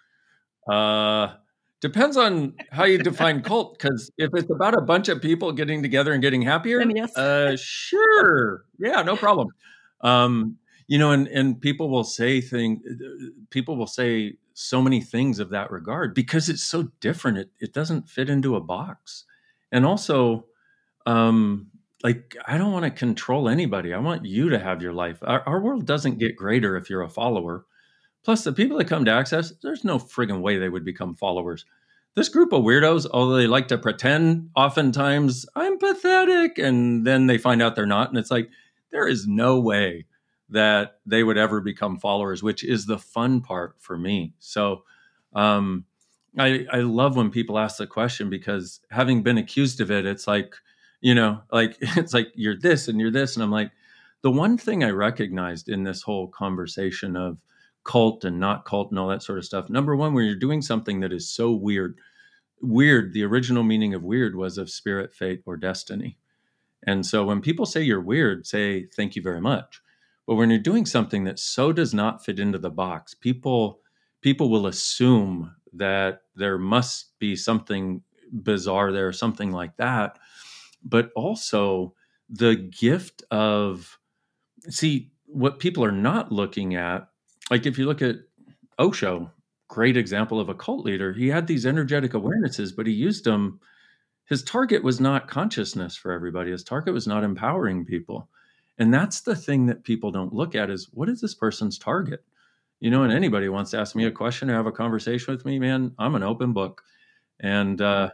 uh... depends on how you define cult, because if it's about a bunch of people getting together and getting happier, yes. uh, sure. Yeah, no problem. Um, you know, and, and people will say things, people will say so many things of that regard because it's so different. It, it doesn't fit into a box. And also, um, like, I don't want to control anybody. I want you to have your life. Our, our world doesn't get greater if you're a follower. Plus, the people that come to Access, there's no friggin' way they would become followers. This group of weirdos, although they like to pretend oftentimes, I'm pathetic, and then they find out they're not. And it's like, there is no way that they would ever become followers, which is the fun part for me. So um, I, I love when people ask the question, because having been accused of it, it's like, you know, like, it's like, you're this and you're this. And I'm like, the one thing I recognized in this whole conversation of cult and not cult and all that sort of stuff. Number one, when you're doing something that is so weird, weird, the original meaning of weird was of spirit, fate, or destiny. And so when people say you're weird, say, thank you very much. But when you're doing something that so does not fit into the box, people, people will assume that there must be something bizarre there, something like that. But also the gift of, see, what people are not looking at, like if you look at Osho, great example of a cult leader, he had these energetic awarenesses, but he used them. His target was not consciousness for everybody. His target was not empowering people. And that's the thing that people don't look at is, what is this person's target? You know, and anybody wants to ask me a question or have a conversation with me, man, I'm an open book. And uh,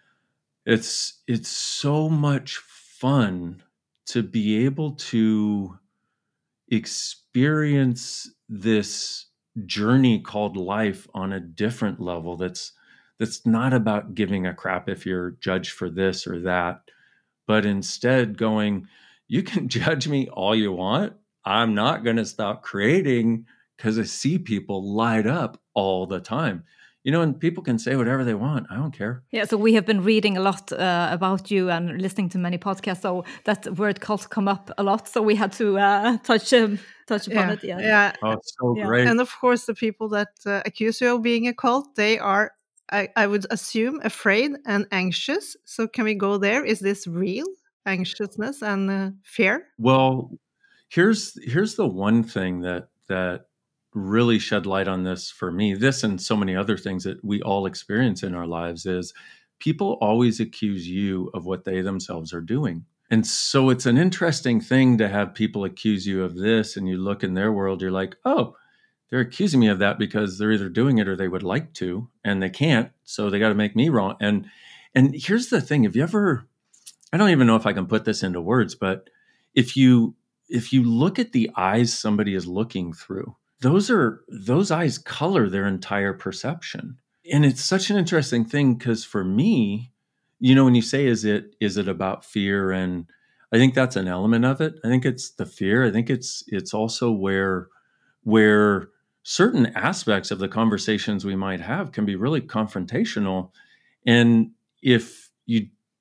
it's it's so much fun to be able to experience this journey called life on a different level that's that's not about giving a crap if you're judged for this or that, but instead going, you can judge me all you want. I'm not going to stop creating because I see people light up all the time. You know, and people can say whatever they want. I don't care. Yeah, so we have been reading a lot uh, about you and listening to many podcasts. So that word cult come up a lot. So we had to uh, touch um, touch upon yeah. it. Yeah. yeah. Oh, it's so Yeah. great. And of course, the people that uh, accuse you of being a cult, they are, I, I would assume, afraid and anxious. So can we go there? Is this real anxiousness and uh, fear? Well, here's here's the one thing that that really shed light on this for me, this and so many other things that we all experience in our lives, is people always accuse you of what they themselves are doing. And so it's an interesting thing to have people accuse you of this, and you look in their world, you're like, oh, they're accusing me of that because they're either doing it or they would like to, and they can't, so they got to make me wrong. And and here's the thing, have you ever, I don't even know if I can put this into words, but if you if you look at the eyes somebody is looking through, those are those eyes color their entire perception. And it's such an interesting thing because for me, you know, when you say, is it is it about fear? And I think that's an element of it. I think it's the fear. I think it's it's also where where certain aspects of the conversations we might have can be really confrontational. And if you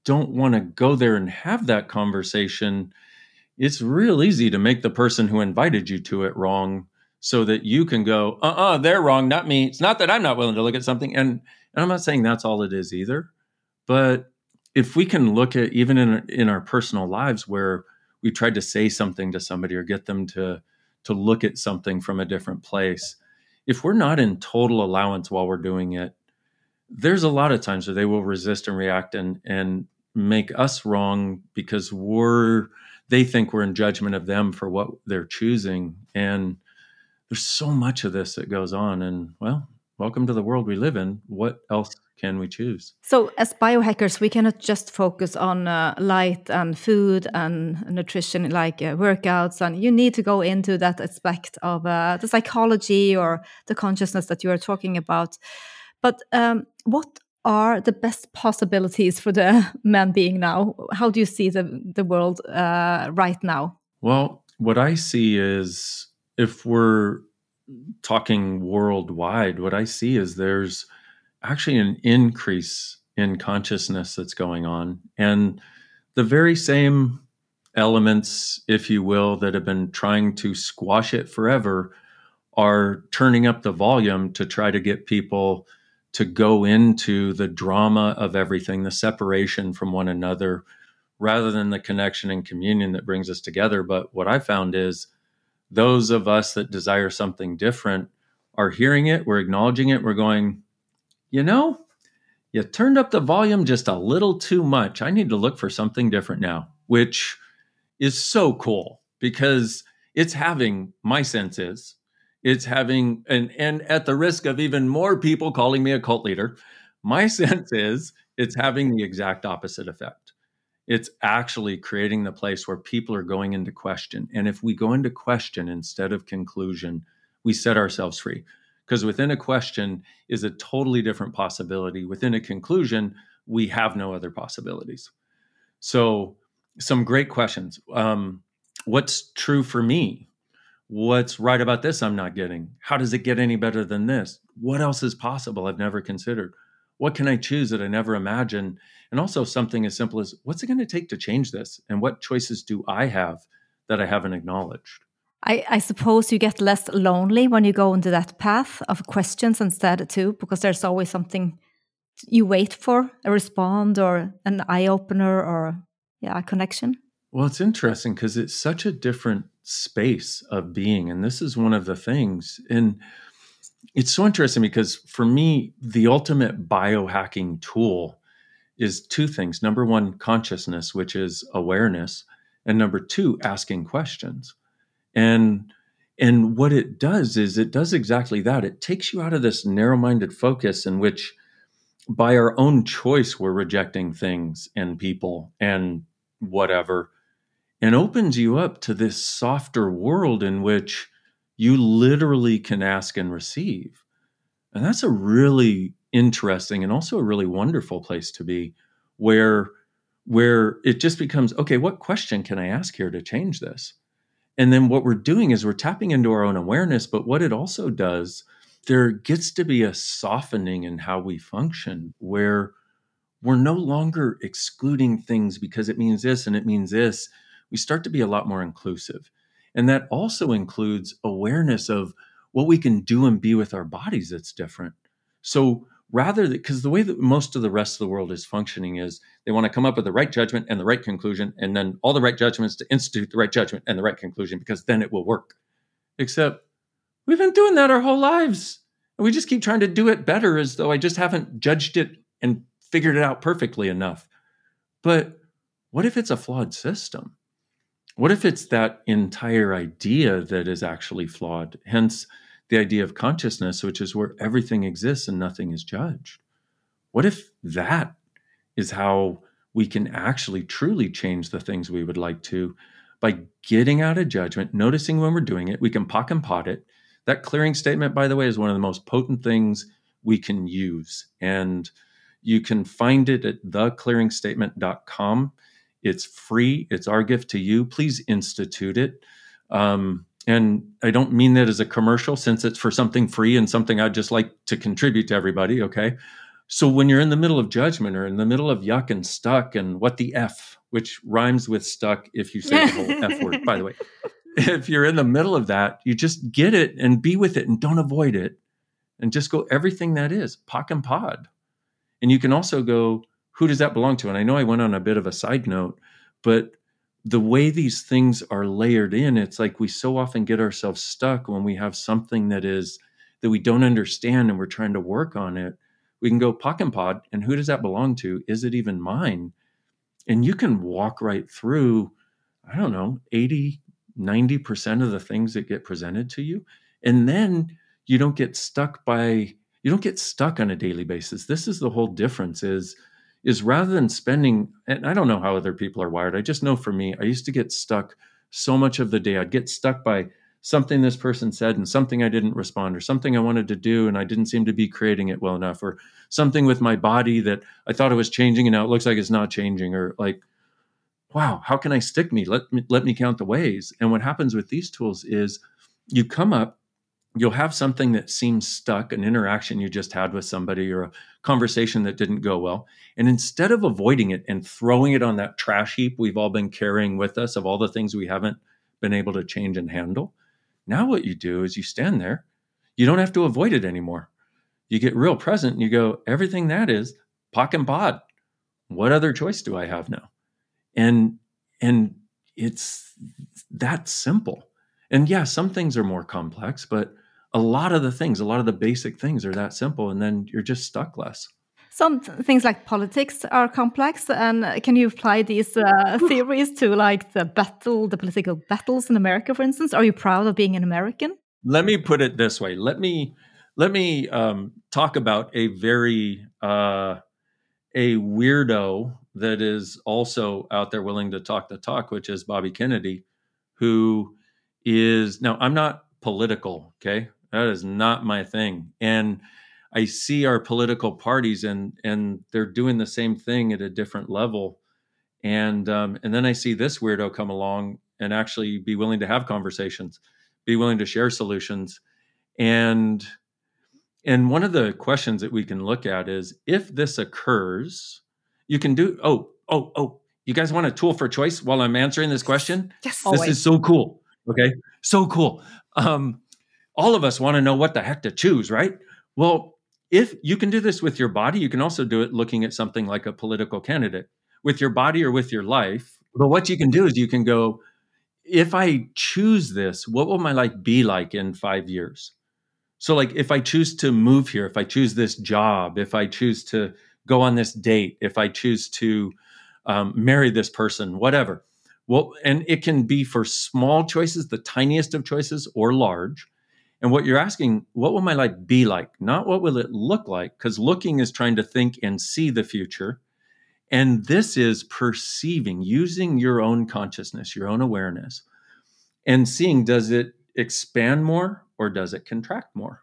don't want to go there and have that conversation, it's real easy to make the person who invited you to it wrong so that you can go, uh-uh, they're wrong, not me. It's not that I'm not willing to look at something. And, and I'm not saying that's all it is either. But if we can look at even in, in our personal lives where we tried to say something to somebody or get them to, to look at something from a different place, if we're not in total allowance while we're doing it, there's a lot of times where they will resist and react and, and make us wrong because we're, they think we're in judgment of them for what they're choosing. And there's so much of this that goes on. And well, welcome to the world we live in. What else can we choose? So as biohackers, we cannot just focus on uh, light and food and nutrition, like uh, workouts, and you need to go into that aspect of uh, the psychology or the consciousness that you are talking about. But um, what are the best possibilities for the man being now? How do you see the, the world uh, right now? Well, what I see is, if we're talking worldwide, what I see is there's actually an increase in consciousness that's going on. And the very same elements, if you will, that have been trying to squash it forever are turning up the volume to try to get people to go into the drama of everything, the separation from one another, rather than the connection and communion that brings us together. But what I found is those of us that desire something different are hearing it, we're acknowledging it, we're going, you know, you turned up the volume just a little too much. I need to look for something different now, which is so cool because it's having, my sense is, it's having, and, and at the risk of even more people calling me a cult leader, my sense is it's having the exact opposite effect. It's actually creating the place where people are going into question. And if we go into question instead of conclusion, we set ourselves free. Because within a question is a totally different possibility. Within a conclusion, we have no other possibilities. So some great questions. Um, what's true for me? What's right about this I'm not getting? How does it get any better than this? What else is possible I've never considered? What can I choose that I never imagined? And also something as simple as, what's it going to take to change this? And what choices do I have that I haven't acknowledged? I, I suppose you get less lonely when you go into that path of questions instead too, because there's always something you wait for, a response or an eye-opener or yeah, a connection. Well, it's interesting because it's such a different space of being. And this is one of the things. And it's so interesting because for me, the ultimate biohacking tool is two things. Number one, consciousness, which is awareness. And number two, asking questions. And, and what it does is it does exactly that. It takes you out of this narrow-minded focus in which by our own choice, we're rejecting things and people and whatever, and opens you up to this softer world in which you literally can ask and receive. And that's a really interesting and also a really wonderful place to be, where, where it just becomes, okay, what question can I ask here to change this? And then what we're doing is we're tapping into our own awareness, but what it also does, there gets to be a softening in how we function, where we're no longer excluding things because it means this and it means this. We start to be a lot more inclusive. And that also includes awareness of what we can do and be with our bodies that's different. So rather, because the way that most of the rest of the world is functioning is they want to come up with the right judgment and the right conclusion, and then all the right judgments to institute the right judgment and the right conclusion, because then it will work. Except we've been doing that our whole lives. And we just keep trying to do it better as though I just haven't judged it and figured it out perfectly enough. But what if it's a flawed system? What if it's that entire idea that is actually flawed? Hence, the idea of consciousness, which is where everything exists and nothing is judged. What if that is how we can actually truly change the things we would like to, by getting out of judgment, noticing when we're doing it, we can pock and pot it. That clearing statement, by the way, is one of the most potent things we can use. And you can find it at the clearing statement dot com. It's free. It's our gift to you. Please institute it. Um, and I don't mean that as a commercial, since it's for something free and something I'd just like to contribute to everybody, okay? So when you're in the middle of judgment or in the middle of yuck and stuck and what the F, which rhymes with stuck if you say the whole F word, by the way, if you're in the middle of that, you just get it and be with it and don't avoid it and just go everything that is, pock and pod. And you can also go, who does that belong to? And I know I went on a bit of a side note, but the way these things are layered in, it's like we so often get ourselves stuck when we have something that is that we don't understand and we're trying to work on it. We can go pock and pod, and who does that belong to? Is it even mine? And you can walk right through, I don't know, eighty, ninety percent of the things that get presented to you. And then you don't get stuck by, you don't get stuck on a daily basis. This is the whole difference is, is rather than spending, and I don't know how other people are wired. I just know for me, I used to get stuck so much of the day. I'd get stuck by something this person said and something I didn't respond, or something I wanted to do and I didn't seem to be creating it well enough, or something with my body that I thought it was changing and now it looks like it's not changing, or like, wow, how can I stick me? Let me, let me count the ways. And what happens with these tools is you come up, you'll have something that seems stuck, an interaction you just had with somebody or a conversation that didn't go well. And instead of avoiding it and throwing it on that trash heap we've all been carrying with us of all the things we haven't been able to change and handle, now what you do is you stand there. You don't have to avoid it anymore. You get real present and you go, everything that is, pock and pod. What other choice do I have now? And and it's that simple. And yeah, some things are more complex, but a lot of the things, a lot of the basic things are that simple, and then you're just stuck less. Some th- things like politics are complex, and can you apply these uh, theories to like the battle, the political battles in America, for instance? Are you proud of being an American? Let me put it this way. Let me let me um, talk about a very uh, a weirdo that is also out there willing to talk the talk, which is Bobby Kennedy, who is now. I'm not political, okay? That is not my thing, and I see our political parties and and they're doing the same thing at a different level. And um, and then I see this weirdo come along and actually be willing to have conversations, be willing to share solutions. And and one of the questions that we can look at is, if this occurs, you can do, oh, oh, oh, you guys want a tool for choice while I'm answering this question? Yes. This Always. is so cool. Okay. So cool. Um, all of us want to know what the heck to choose, right? Well, if you can do this with your body, you can also do it looking at something like a political candidate with your body or with your life. But what you can do is you can go, if I choose this, what will my life be like in five years? So like if I choose to move here, if I choose this job, if I choose to go on this date, if I choose to um, marry this person, whatever. Well, and it can be for small choices, the tiniest of choices, or large. And what you're asking, what will my life be like? Not what will it look like? Because looking is trying to think and see the future. And this is perceiving, using your own consciousness, your own awareness, and seeing, does it expand more or does it contract more?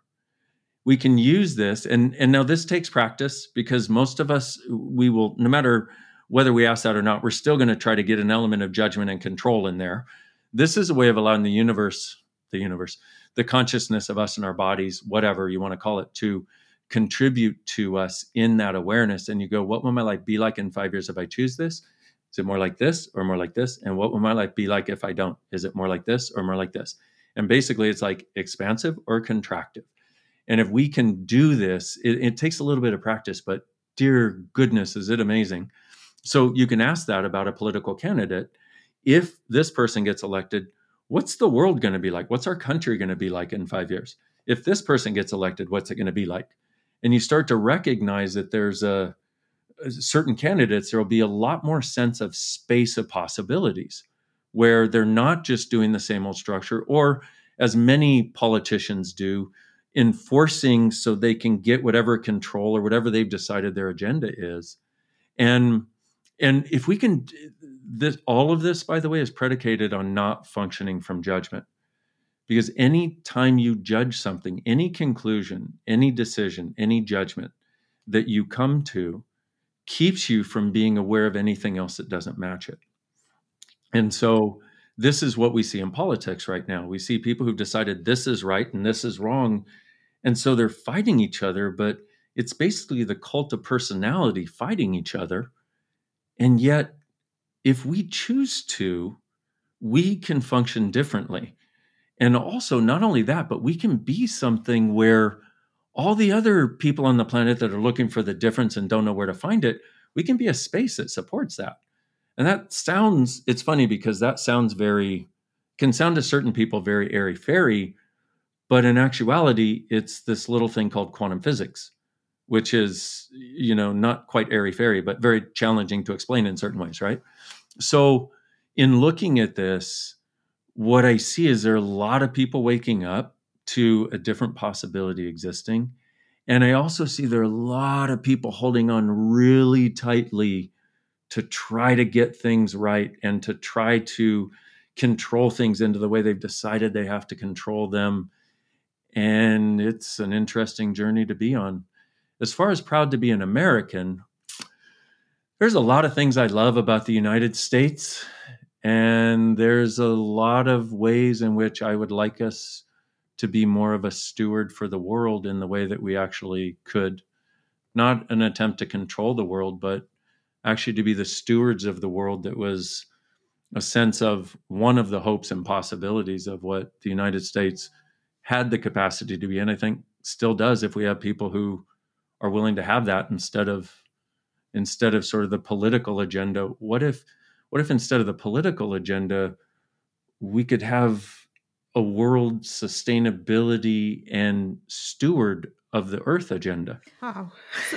We can use this. And, and now this takes practice, because most of us, we will, no matter whether we ask that or not, we're still going to try to get an element of judgment and control in there. This is a way of allowing the universe, the universe, the consciousness of us and our bodies, whatever you want to call it, to contribute to us in that awareness. And you go, what will my life be like in five years if I choose this? Is it more like this or more like this? And what will my life be like if I don't? Is it more like this or more like this? And basically it's like expansive or contractive. And if we can do this, it, it takes a little bit of practice, but dear goodness, is it amazing. So you can ask that about a political candidate. If this person gets elected, what's the world going to be like? What's our country going to be like in five years? If this person gets elected, what's it going to be like? And you start to recognize that there's a, a certain candidates, there will be a lot more sense of space of possibilities, where they're not just doing the same old structure, or as many politicians do, enforcing so they can get whatever control or whatever they've decided their agenda is. And and if we can, this, all of this, by the way, is predicated on not functioning from judgment. Because any time you judge something, any conclusion, any decision, any judgment that you come to keeps you from being aware of anything else that doesn't match it. And so this is what we see in politics right now. We see people who've decided this is right and this is wrong. And so they're fighting each other, but it's basically the cult of personality fighting each other. And yet, if we choose to, we can function differently. And also, not only that, but we can be something where all the other people on the planet that are looking for the difference and don't know where to find it, we can be a space that supports that. And that sounds, it's funny because that sounds very, can sound to certain people very airy-fairy, but in actuality, it's this little thing called quantum physics, which is, you know, not quite airy-fairy, but very challenging to explain in certain ways, right? So in looking at this, what I see is there are a lot of people waking up to a different possibility existing. And I also see there are a lot of people holding on really tightly to try to get things right and to try to control things into the way they've decided they have to control them. And it's an interesting journey to be on. As far as proud to be an American, there's a lot of things I love about the United States. And there's a lot of ways in which I would like us to be more of a steward for the world in the way that we actually could. Not an attempt to control the world, but actually to be the stewards of the world that was a sense of one of the hopes and possibilities of what the United States had the capacity to be, and I think still does if we have people who are willing to have that instead of instead of sort of the political agenda. What if what if instead of the political agenda, we could have a world sustainability and steward of the earth agenda? Wow.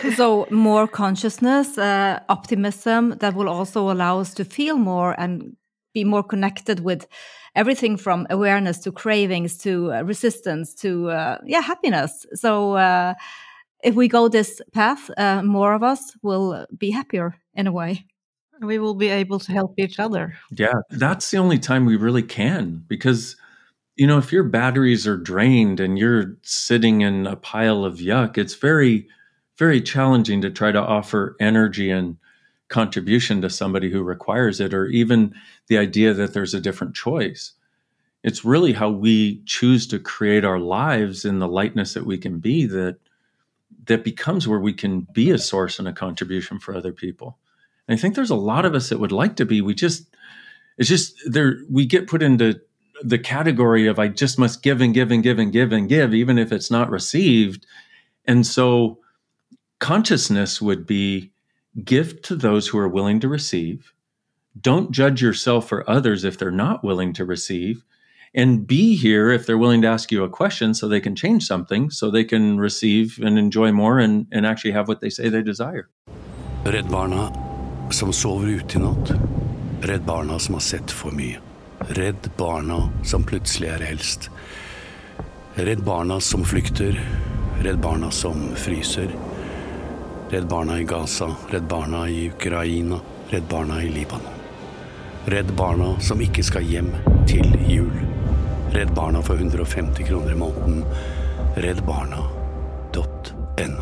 So more consciousness, uh, optimism that will also allow us to feel more and be more connected with everything from awareness to cravings to uh, resistance to uh, yeah happiness. So uh, if we go this path, uh, more of us will be happier in a way. We will be able to help each other. Yeah, that's the only time we really can, because you know, if your batteries are drained and you're sitting in a pile of yuck, it's very, very challenging to try to offer energy and contribution to somebody who requires it, or even the idea that there's a different choice. It's really how we choose to create our lives in the lightness that we can be that that becomes where we can be a source and a contribution for other people. And I think there's a lot of us that would like to be. We just, it's just there, we get put into the category of I just must give and give and give and give and give, even if it's not received. And so consciousness would be give to those who are willing to receive. Don't judge yourself or others if they're not willing to receive. And be here if they're willing to ask you a question so they can change something, so they can receive and enjoy more and, and actually have what they say they desire. Redd Barna som sover ute I natt. Redd Barna som har sett for mye. Redd Barna som plutselig er eldst. Redd Barna som flykter. Redd Barna som fryser. Redd Barna I Gaza. Redd Barna I Ukraina. Redd Barna I Libanon. Redd Barna som ikke skal hjem til jul. Redd Barna for one hundred fifty kroner I måneden. Redd Barna dot no.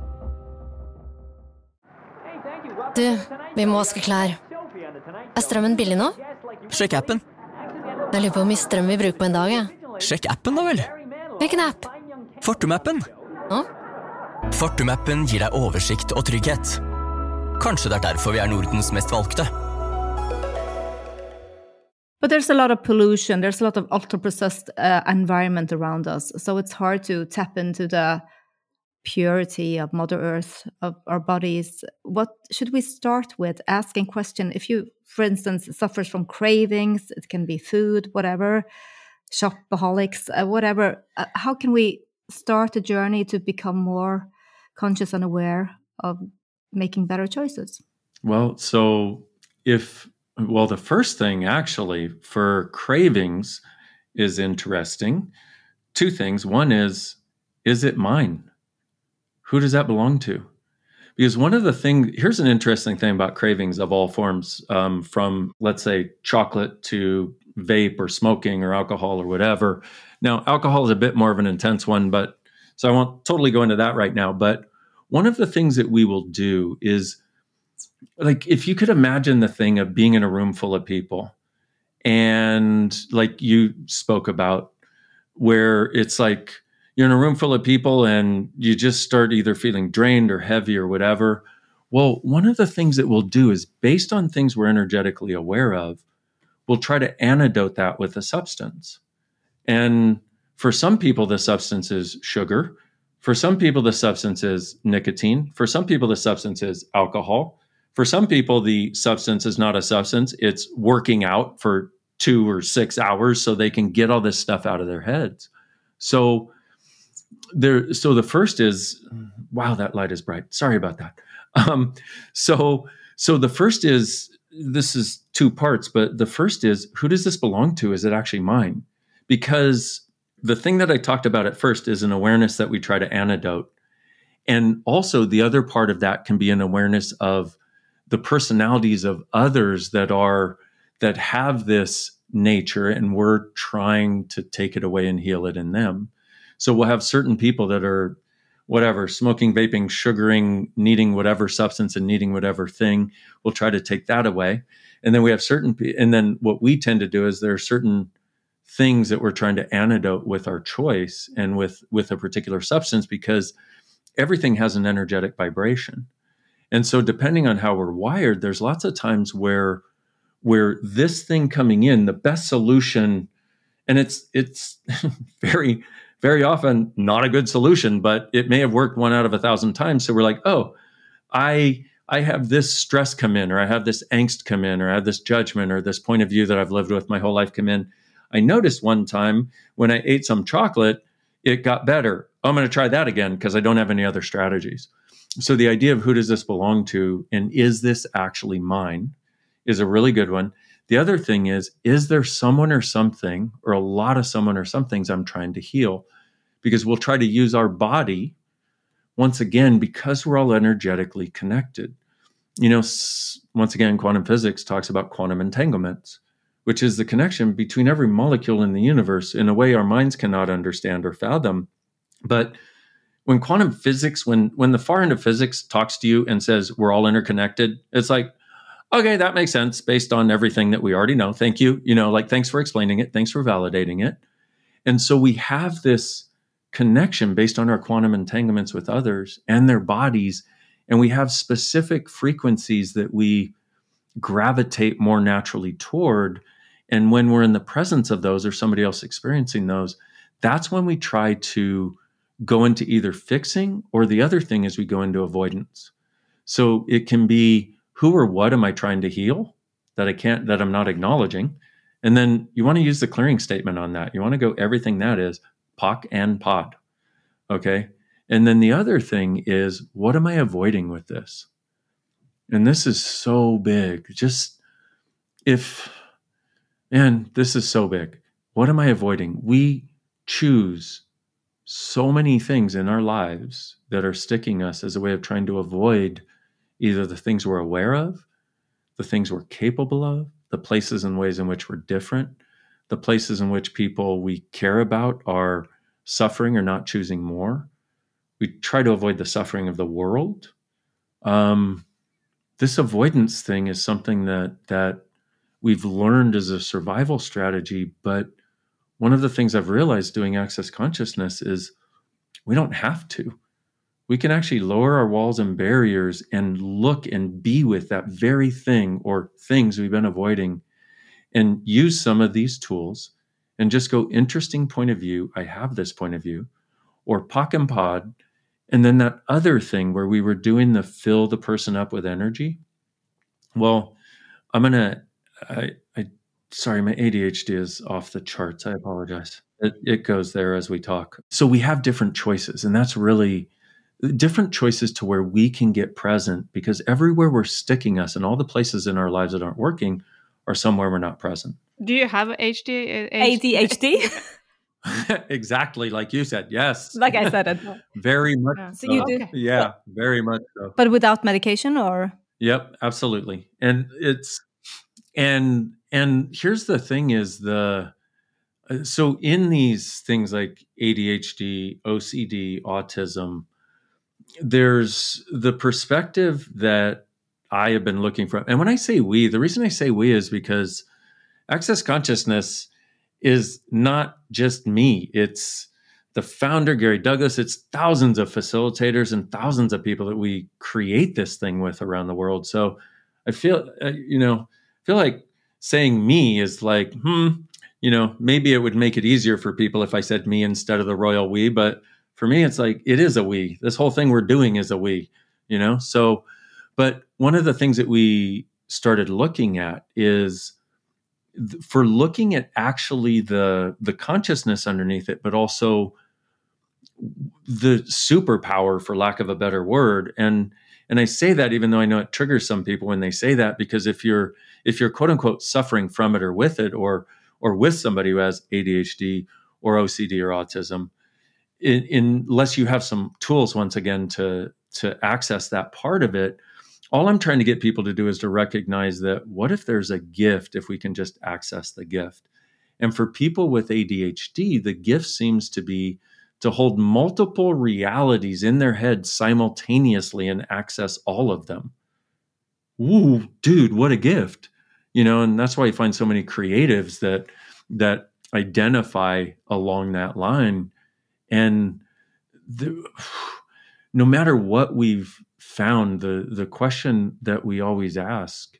Du, vi må vaske klær. Er strømmen billig nå? Sjekk appen. Jeg lurer på hvor mye strøm vi bruker på en dag, jeg. Sjekk appen da vel. Hvilken app? Fortum-appen. Hå? Fortum-appen gir deg oversikt og trygghet. Kanskje det er derfor vi er Nordens mest valgte. But there's a lot of pollution, there's a lot of ultra-processed uh, environment around us, so it's hard to tap into the purity of Mother Earth, of our bodies. What should we start with? Asking question. If you, for instance, suffers from cravings, it can be food, whatever, shopaholics, uh, whatever. Uh, how can we start a journey to become more conscious and aware of making better choices? Well, so if, well, the first thing actually for cravings is interesting. Two things. One is, is it mine? Who does that belong to? Because one of the things, here's an interesting thing about cravings of all forms, um, from, let's say, chocolate to vape or smoking or alcohol or whatever. Now, alcohol is a bit more of an intense one, but so I won't totally go into that right now. But one of the things that we will do is, like, if you could imagine the thing of being in a room full of people, and like you spoke about, where it's like, you're in a room full of people and you just start either feeling drained or heavy or whatever. Well, one of the things that we'll do is, based on things we're energetically aware of, we'll try to antidote that with a substance. And for some people, the substance is sugar. For some people, the substance is nicotine. For some people, the substance is alcohol. For some people, the substance is not a substance. It's working out for two or six hours so they can get all this stuff out of their heads. So there. So the first is, wow, that light is bright. Sorry about that. Um, so, so the first is, this is two parts, but the first is, who does this belong to? Is it actually mine? Because the thing that I talked about at first is an awareness that we try to antidote. And also the other part of that can be an awareness of the personalities of others that are, that have this nature, and we're trying to take it away and heal it in them. So we'll have certain people that are whatever, smoking, vaping, sugaring, needing whatever substance and needing whatever thing. We'll try to take that away. And then we have certain, and then what we tend to do is there are certain things that we're trying to antidote with our choice and with, with a particular substance, because everything has an energetic vibration. And so depending on how we're wired, there's lots of times where, where this thing coming in, the best solution, and it's, it's very, very often not a good solution, but it may have worked one out of a thousand times. So we're like, oh, I, I have this stress come in, or I have this angst come in, or I have this judgment or this point of view that I've lived with my whole life come in. I noticed one time when I ate some chocolate, it got better. I'm going to try that again because I don't have any other strategies. So the idea of who does this belong to and is this actually mine is a really good one. The other thing is, is there someone or something, or a lot of someone or some things I'm trying to heal? Because we'll try to use our body, once again, because we're all energetically connected. You know, s- once again, quantum physics talks about quantum entanglements, which is the connection between every molecule in the universe in a way our minds cannot understand or fathom. But when quantum physics, when, when the far end of physics talks to you and says we're all interconnected, it's like, okay, that makes sense based on everything that we already know. Thank you. You know, like, thanks for explaining it. Thanks for validating it. And so we have this connection based on our quantum entanglements with others and their bodies. And we have specific frequencies that we gravitate more naturally toward. And when we're in the presence of those or somebody else experiencing those, that's when we try to go into either fixing, or the other thing is we go into avoidance. So it can be, who or what am I trying to heal that I can't, that I'm not acknowledging? And then you want to use the clearing statement on that. You want to go everything that is P O C and P O D. Okay. And then the other thing is, what am I avoiding with this? And this is so big. Just if, man, this is so big. What am I avoiding? We choose so many things in our lives that are sticking us as a way of trying to avoid either the things we're aware of, the things we're capable of, the places and ways in which we're different, the places in which people we care about are suffering or not choosing more. We try to avoid the suffering of the world. Um, this avoidance thing is something that that we've learned as a survival strategy, but one of the things I've realized doing Access Consciousness is we don't have to. We can actually lower our walls and barriers and look and be with that very thing or things we've been avoiding, and use some of these tools and just go, interesting point of view. I have this point of view, or P O C and P O D. And then that other thing where we were doing the fill the person up with energy. Well, I'm going to, I, I, sorry, my A D H D is off the charts. I apologize. It, it goes there as we talk. So we have different choices, and that's really different choices to where we can get present, because everywhere we're sticking us and all the places in our lives that aren't working are somewhere we're not present. Do you have H D? A D H D? Exactly, like you said. Yes. Like I said it. Very much Yeah. so. So you do- Okay. Yeah, very much so. But without medication, or? Yep, absolutely. And it's, and, and here's the thing is the, uh, so in these things like A D H D, O C D, autism, there's the perspective that I have been looking for. And when I say we, the reason I say we is because Access Consciousness is not just me. It's the founder, Gary Douglas. It's thousands of facilitators and thousands of people that we create this thing with around the world. So I feel, uh, you know, feel like saying me is like, hmm, you know, maybe it would make it easier for people if I said me instead of the royal we. But for me, it's like, it is a we. This whole thing we're doing is a we, you know? So, but one of the things that we started looking at is th- for looking at actually the, the consciousness underneath it, but also the superpower, for lack of a better word. And, and I say that even though I know it triggers some people when they say that, because if you're, if you're quote unquote suffering from it or with it, or, or with somebody who has A D H D or O C D or autism, in, in, unless you have some tools, once again, to, to access that part of it, all I'm trying to get people to do is to recognize that what if there's a gift if we can just access the gift? And for people with A D H D, the gift seems to be to hold multiple realities in their head simultaneously and access all of them. Ooh, dude, what a gift. You know, and that's why you find so many creatives that that identify along that line. And the, no matter what we've found, the the question that we always ask,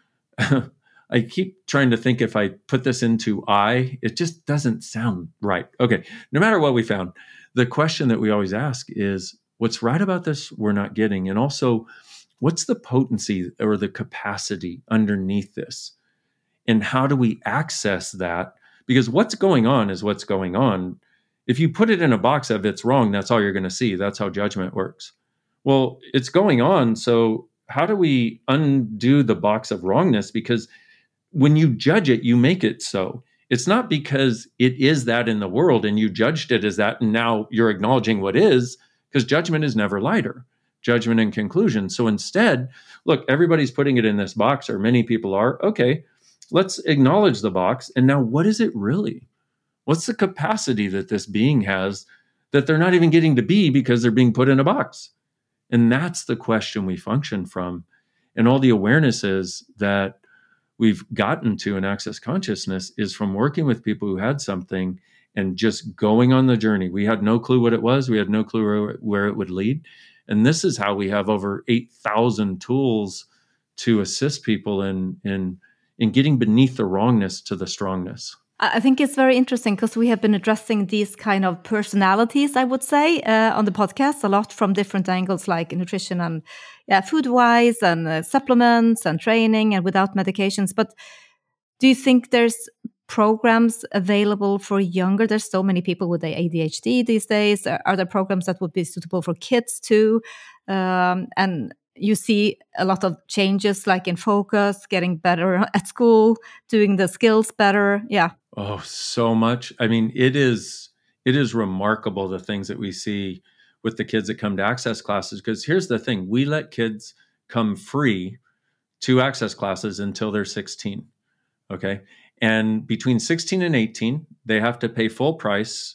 I keep trying to think if I put this into I, it just doesn't sound right. Okay, no matter what we found, the question that we always ask is, what's right about this we're not getting? And also, what's the potency or the capacity underneath this? And how do we access that? Because what's going on is what's going on. If you put it in a box of it's wrong, that's all you're going to see. That's how judgment works. Well, it's going on. So how do we undo the box of wrongness? Because when you judge it, you make it so. It's not because it is that in the world and you judged it as that, and now you're acknowledging what is, because judgment is never lighter. Judgment and conclusion. So instead, look, everybody's putting it in this box, or many people are. Okay, let's acknowledge the box. And now what is it really? What's the capacity that this being has that they're not even getting to be because they're being put in a box? And that's the question we function from. And all the awarenesses that we've gotten to in Access Consciousness is from working with people who had something and just going on the journey. We had no clue what it was. We had no clue where, where it would lead. And this is how we have over eight thousand tools to assist people in, in, in getting beneath the wrongness to the strongness. I think it's very interesting because we have been addressing these kind of personalities, I would say, uh, on the podcast a lot from different angles, like nutrition and yeah, food-wise and uh, supplements and training and without medications. But do you think there's programs available for younger? There's so many people with A D H D these days. Are there programs that would be suitable for kids too? Um, and you see a lot of changes, like in focus, getting better at school, doing the skills better. Yeah. Oh, so much. I mean, it is it is remarkable the things that we see with the kids that come to Access classes. Because here's the thing. We let kids come free to Access classes until they're sixteen. Okay. And between sixteen and eighteen, they have to pay full price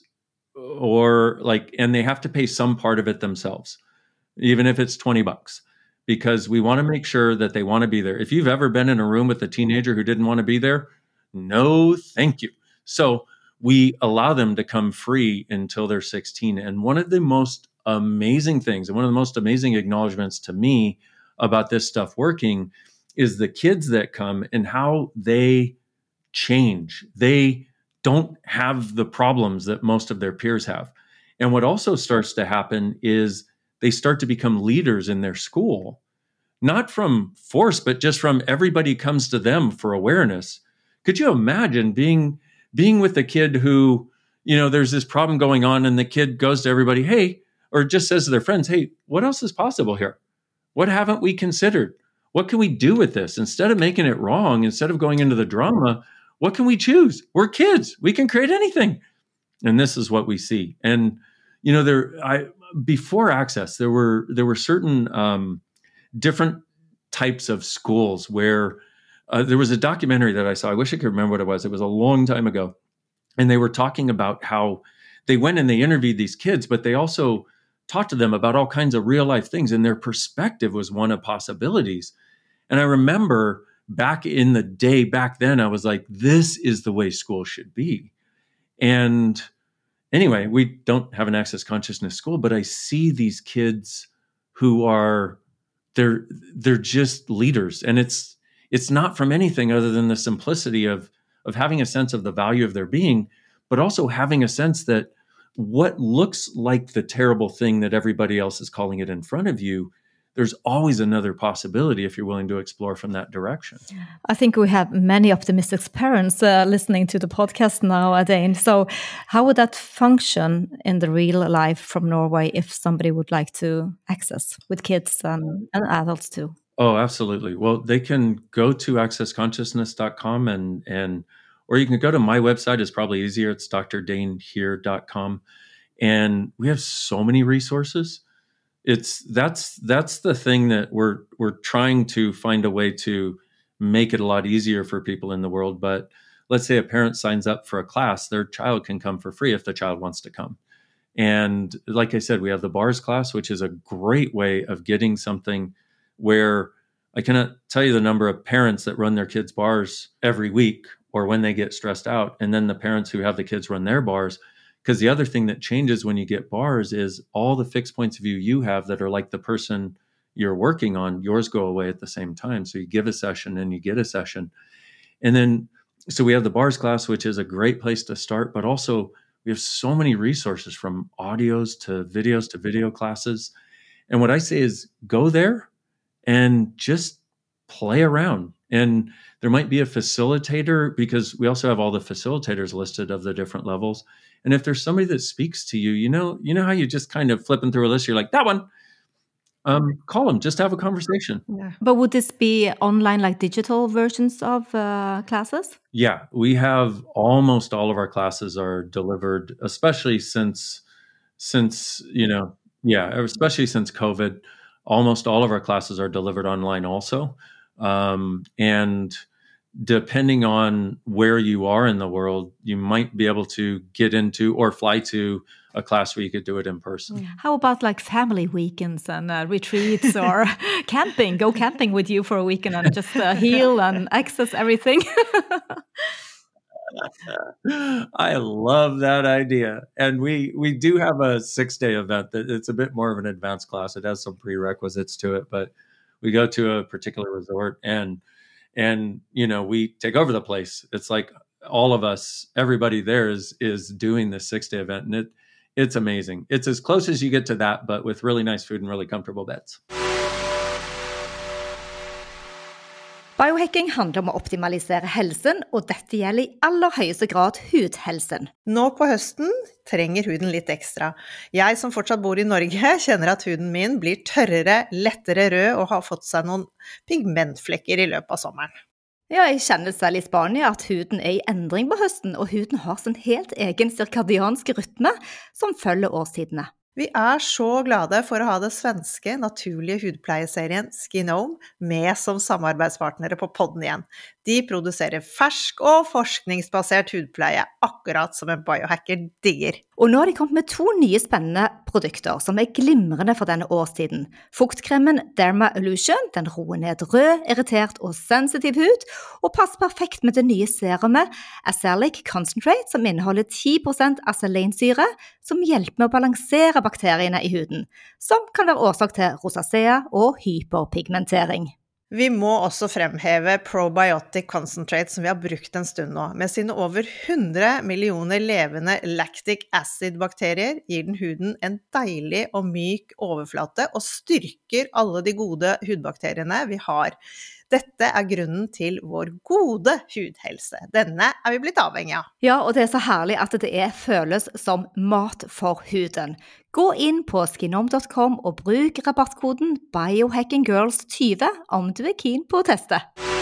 or like, and they have to pay some part of it themselves, even if it's twenty bucks. Because we want to make sure that they want to be there. If you've ever been in a room with a teenager who didn't want to be there, no, thank you. So we allow them to come free until they're sixteen. And one of the most amazing things, and one of the most amazing acknowledgments to me about this stuff working, is the kids that come and how they change. They don't have the problems that most of their peers have. And what also starts to happen is they start to become leaders in their school, not from force, but just from everybody comes to them for awareness. Could you imagine being being with a kid who, you know, there's this problem going on and the kid goes to everybody, hey, or just says to their friends, hey, what else is possible here? What haven't we considered? What can we do with this? Instead of making it wrong, instead of going into the drama, what can we choose? We're kids. We can create anything. And this is what we see. And, you know, there, I, before Access, there were, there were certain um, different types of schools where Uh, there was a documentary that I saw. I wish I could remember what it was. It was a long time ago. And they were talking about how they went and they interviewed these kids, but they also talked to them about all kinds of real life things. And their perspective was one of possibilities. And I remember back in the day, back then, I was like, this is the way school should be. And, anyway, we don't have an access consciousness school, but I see these kids who are, they're, they're just leaders. And it's, it's not from anything other than the simplicity of, of having a sense of the value of their being, but also having a sense that what looks like the terrible thing that everybody else is calling it in front of you, there's always another possibility if you're willing to explore from that direction. I think we have many optimistic parents uh, listening to the podcast now, Adain. So how would that function in the real life from Norway if somebody would like to access with kids and, and adults too? Oh, absolutely. Well, they can go to access consciousness dot com and, and or you can go to my website. It's probably easier. It's d r dain here dot com. And we have so many resources. It's that's that's the thing that we're we're trying to find a way to make it a lot easier for people in the world. But let's say a parent signs up for a class, their child can come for free if the child wants to come. And like I said, we have the bars class, which is a great way of getting something where I cannot tell you the number of parents that run their kids' bars every week or when they get stressed out, and then the parents who have the kids run their bars. Because the other thing that changes when you get bars is all the fixed points of view you have that are like the person you're working on, yours go away at the same time. So you give a session and you get a session. And then, so we have the bars class, which is a great place to start, but also we have so many resources from audios to videos to video classes. And what I say is go there and just play around. And there might be a facilitator, because we also have all the facilitators listed of the different levels. And if there's somebody that speaks to you, you know, you know how you just kind of flipping through a list, you're like, that one, um, call them, just have a conversation. Yeah. But would this be online, like digital versions of uh, classes? Yeah, we have almost all of our classes are delivered, especially since, since, you know, yeah, especially since COVID, almost all of our classes are delivered online also. Um, and depending on where you are in the world, you might be able to get into or fly to a class where you could do it in person. How about like family weekends and uh, retreats or camping? Go camping with you for a weekend and just uh, heal and access everything. I love that idea. And we, we do have a six-day event that it's a bit more of an advanced class. It has some prerequisites to it, but we go to a particular resort and And, you know, we take over the place. It's like all of us, everybody there is is doing this six-day event. And it it's amazing. It's as close as you get to that, but with really nice food and really comfortable beds. Biohacking handler om å optimalisere helsen, og dette gjelder i aller høyeste grad hudhelsen. Nå på høsten trenger huden litt ekstra. Jeg som fortsatt bor i Norge kjenner at huden min blir tørrere, lettere rød og har fått seg noen pigmentflekker i løpet av sommeren. Ja, jeg kjenner selv i Spania at huden er i endring på høsten, og huden har sin helt egen cirkadianske rytme som følger årstidene. Vi er så glade for å ha det svenske naturlige hudpleieserien Skinome med som samarbeidspartnere på podden igjen. De produserer fersk og forskningsbasert hudpleie, akkurat som en biohacker digger. Og nå har de kommet med to nye spennende produkter som er glimrende for denne årstiden. Fuktkremen Derma Illusion, den roer ned rød, irritert og sensitiv hud, og passer perfekt med det nye serumet Azelaic Concentrate, som inneholder ti prosent acelainsyre, som hjelper med å balansere bakteriene i huden, som kan være årsak til rosacea og hyperpigmentering. Vi må også fremheve Probiotic Concentrate som vi har brukt en stund nå. Med sine over hundre millioner levende lactic acid-bakterier gir den huden en deilig og myk overflate og styrker alle de gode hudbakteriene vi har. Dette er grunnen til vår gode hudhelse. Denne er vi blitt avhengig av. Ja, og det er så herlig at det er føles som mat for huden. Gå inn på skinome dot com og bruk rabattkoden biohackinggirls tjue om du er keen på å teste.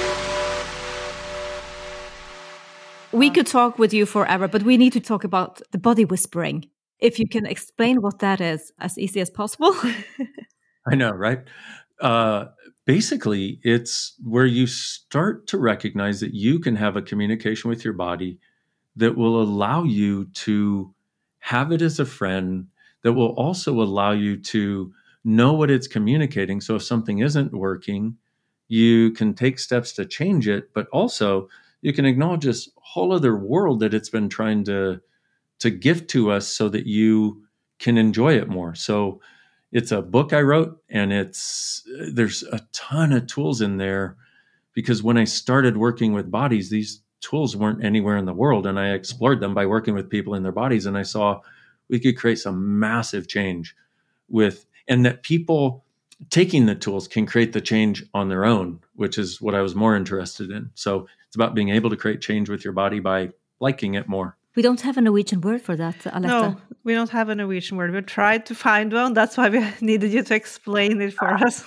We could talk with you forever, but we need to talk about the body whispering. If you can explain what that is as easy as possible. I know, right? Uh, basically, it's where you start to recognize that you can have a communication with your body that will allow you to have it as a friend, that will also allow you to know what it's communicating. So if something isn't working, you can take steps to change it, but also you can acknowledge this whole other world that it's been trying to, to gift to us so that you can enjoy it more. So it's a book I wrote, and it's there's a ton of tools in there, because when I started working with bodies, these tools weren't anywhere in the world, and I explored them by working with people in their bodies, and I saw we could create some massive change with, and that people taking the tools can create the change on their own, which is what I was more interested in. So it's about being able to create change with your body by liking it more. We don't have a Norwegian word for that, Alette. No, we don't have a Norwegian word. We tried to find one. That's why we needed you to explain it for us.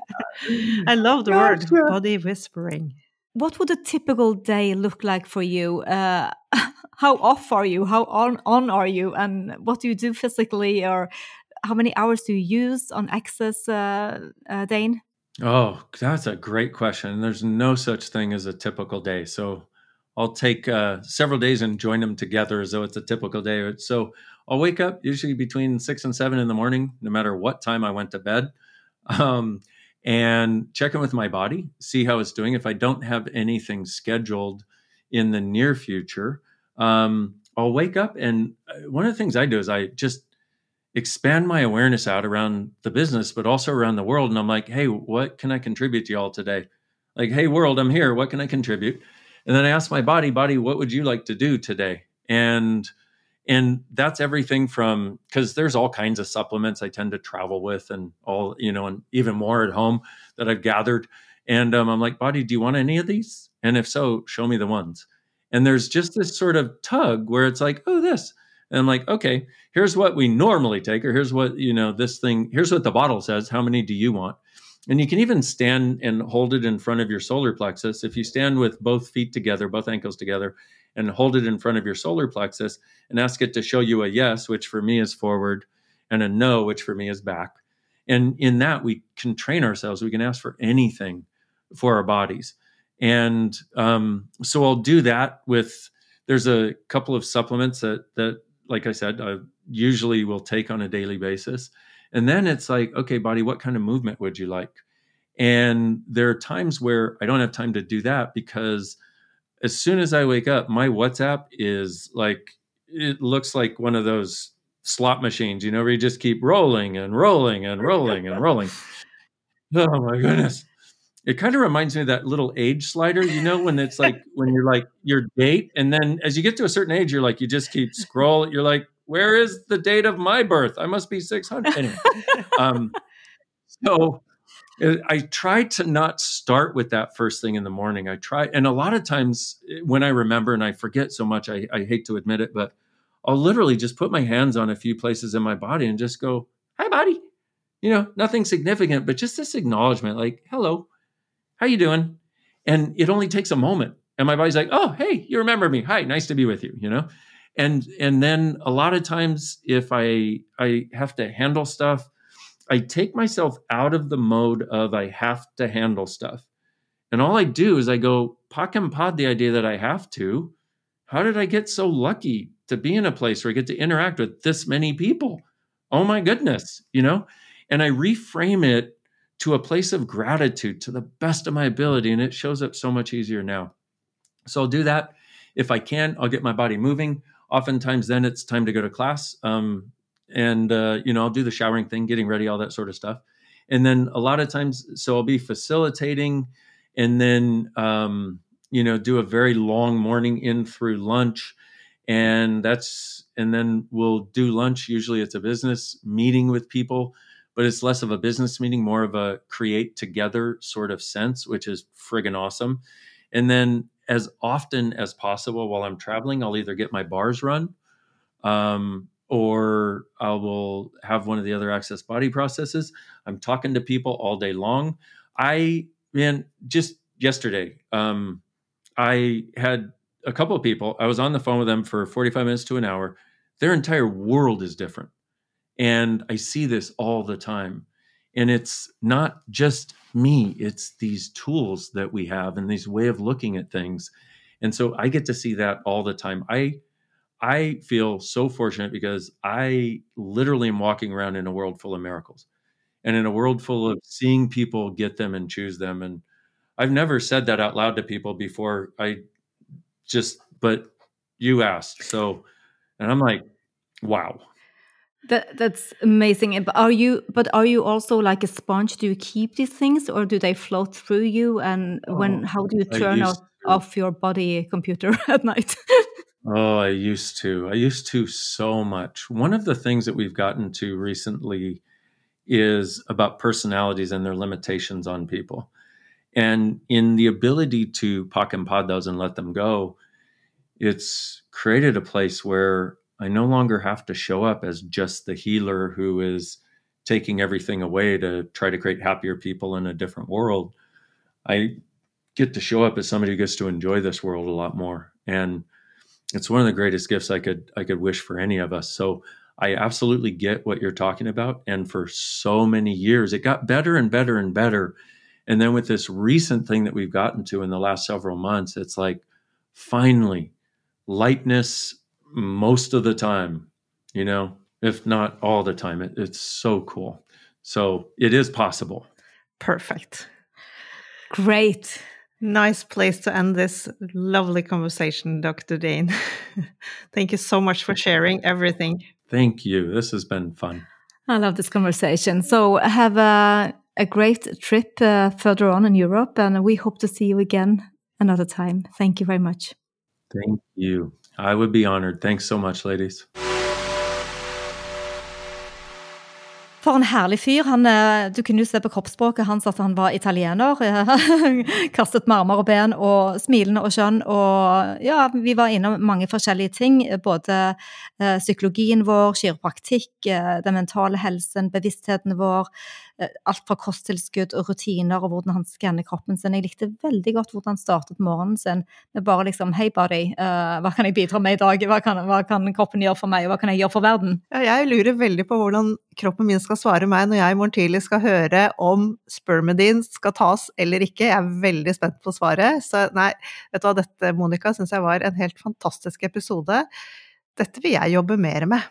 I love the word, body whispering. What would a typical day look like for you? Uh, how off are you? How on, on are you? And what do you do physically? Or how many hours do you use on Access, uh, uh, Dane? Oh, that's a great question. There's no such thing as a typical day. So I'll take uh, several days and join them together as though it's a typical day. So I'll wake up usually between six and seven in the morning, no matter what time I went to bed, um, and check in with my body, see how it's doing. If I don't have anything scheduled in the near future, um, I'll wake up. And one of the things I do is I just expand my awareness out around the business, but also around the world. And I'm like, hey, what can I contribute to y'all today? Like, hey, world, I'm here. What can I contribute? And then I ask my body, body, what would you like to do today? And and that's everything from, because there's all kinds of supplements I tend to travel with, and all, you know, and even more at home that I've gathered. And um, I'm like, body, do you want any of these? And if so, show me the ones. And there's just this sort of tug where it's like, oh, this. And I'm like, okay, here's what we normally take, or here's what, you know, this thing, here's what the bottle says. How many do you want? And you can even stand and hold it in front of your solar plexus. If you stand with both feet together, both ankles together, and hold it in front of your solar plexus and ask it to show you a yes, which for me is forward, and a no, which for me is back. And in that, we can train ourselves. We can ask for anything for our bodies. And um, so I'll do that with, there's a couple of supplements that, that like I said, I usually will take on a daily basis. And then it's like, okay, body, what kind of movement would you like? And there are times where I don't have time to do that, because as soon as I wake up, my WhatsApp is like, it looks like one of those slot machines, you know, where you just keep rolling and rolling and rolling and rolling. Oh my goodness. It kind of reminds me of that little age slider, you know, when it's like, when you're like your date, and then as you get to a certain age, you're like, you just keep scroll. You're like, where is the date of my birth? I must be six hundred. Anyway, um, so I try to not start with that first thing in the morning. I try, and a lot of times when I remember, and I forget so much, I, I hate to admit it, but I'll literally just put my hands on a few places in my body and just go, hi, body. You know, nothing significant, but just this acknowledgement, like, hello, how you doing? And it only takes a moment. And my body's like, oh, hey, you remember me. Hi, nice to be with you, you know? And and then a lot of times if I I have to handle stuff, I take myself out of the mode of I have to handle stuff. And all I do is I go, pak and pod the idea that I have to. How did I get so lucky to be in a place where I get to interact with this many people? Oh my goodness, you know? And I reframe it to a place of gratitude to the best of my ability. And it shows up so much easier now. So I'll do that. If I can, I'll get my body moving. Oftentimes then it's time to go to class. Um, and, uh, you know, I'll do the showering thing, getting ready, all that sort of stuff. And then a lot of times, so I'll be facilitating, and then, um, you know, do a very long morning in through lunch. And that's, and then we'll do lunch. Usually it's a business meeting with people, but it's less of a business meeting, more of a create together sort of sense, which is friggin' awesome. And then as often as possible while I'm traveling, I'll either get my bars run, um, or I will have one of the other Access body processes. I'm talking to people all day long. I, man, just yesterday, um, I had a couple of people, I was on the phone with them for forty-five minutes to an hour. Their entire world is different. And I see this all the time. And it's not just me, it's these tools that we have and these way of looking at things. And so I get to see that all the time. I I feel so fortunate because I literally am walking around in a world full of miracles and in a world full of seeing people get them and choose them. And I've never said that out loud to people before. I just, but you asked. So And I'm like, wow. That, that's amazing. But are you, but are you also like a sponge? Do you keep these things or do they float through you? And when, Oh, how do you I turn used off, to. off your body computer at night? Oh, I used to. I used to so much. One of the things that we've gotten to recently is about personalities and their limitations on people. And in the ability to pakempad those and let them go, it's created a place where I no longer have to show up as just the healer who is taking everything away to try to create happier people in a different world. I get to show up as somebody who gets to enjoy this world a lot more. And it's one of the greatest gifts I could I could wish for any of us. So I absolutely get what you're talking about. And for so many years, it got better and better and better. And then with this recent thing that we've gotten to in the last several months, it's like, finally, lightness most of the time, you know, if not all the time. It, it's so cool. So it is possible. Perfect. Great. Nice place to end this lovely conversation, Doctor Dane. Thank you so much for sharing everything. Thank you. This has been fun. I love this conversation. So have a, a great trip uh, further on in Europe, and we hope to see you again another time. Thank you very much. Thank you. I would be honored. Thanks so much, ladies. For en herlig fyr. Han, du kunne jo se på kroppsspråket hans at han var italiener. Kastet med armer og ben og smilende og skjønn. Og ja, vi var innom mange forskjellige ting. Både eh, psykologien vår, kiropraktikk, eh, den mentale helsen, bevisstheten vår, eh, alt fra kosttilskudd og rutiner og hvordan han skanner kroppen sin. Jeg likte veldig godt hvordan han startet morgenen sin med bare liksom, hei buddy, eh, hva kan jeg bidra med i dag? Hva kan, hva kan kroppen gjøre for meg? Hva kan jeg gjøre for verden? Ja, jeg lurer veldig på hvordan kroppen min skal svare meg når jeg i morgen tidlig skal høre om spermidin skal tas eller ikke. Jeg er veldig spent på svaret. Så nei, vet du hva, dette, Monica, synes jeg var en helt fantastisk episode. Dette vil jeg jobbe mer med.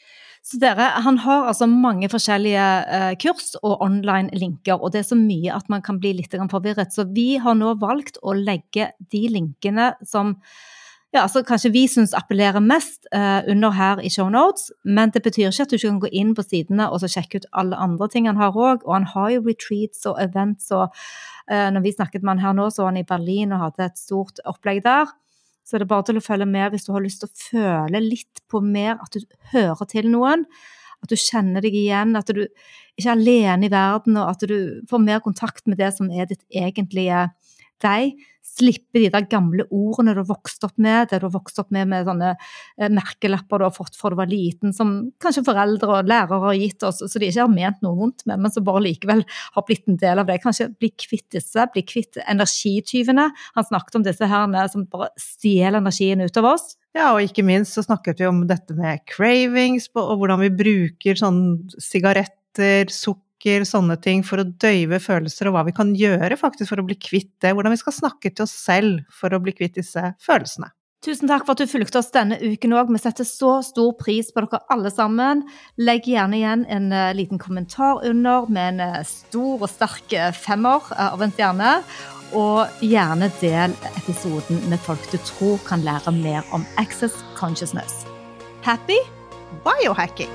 Så dere, han har altså mange forskjellige eh, kurs og online linker, og det er så mye at man kan bli litt forvirret. Så vi har nå valgt å legge de linkene som ja, altså kanskje vi synes appellerer mest uh, under her i show notes, men det betyr ikke at du ikke kan gå inn på sidene og så sjekke ut alle andre ting han har også, og han har jo retreats og events, og uh, når vi snakket med han her nå, så var han i Berlin og hadde et stort opplegg der, så er det bare til å følge med hvis du har lyst til å føle litt på mer, at du hører til noen, at du kjenner deg igjen, at du ikke er alene i verden, og at du får mer kontakt med det som er ditt egentlige deg, slippe de der gamle ordene du har vokst opp med, det du har vokst opp med med sånne eh, merkelapper du har fått fra du var liten, som kanskje foreldre og lærere har gitt oss, så de ikke har ment noe vondt med, men så bare likevel har blitt en del av det. Kanskje bli kvitt disse, bli kvitt energityvene. Han snakket om disse her som bare stjeler energien ut av oss. Ja, og ikke minst så snakket vi om dette med cravings, og hvordan vi bruker sånn sigaretter, sukker, sånne ting for å døyve følelser, og hva vi kan gjøre faktisk for å bli kvitt det, hvordan vi skal snakke til oss selv for å bli kvitt disse følelsene. Tusen takk for at du fulgte oss denne uken også. Vi setter så stor pris på dere alle sammen. Legg gjerne igjen en uh, liten kommentar under med en uh, stor og sterk uh, femmer uh, av en stjerne, og gjerne del episoden med folk du tror kan lære mer om Access Consciousness. Happy Biohacking!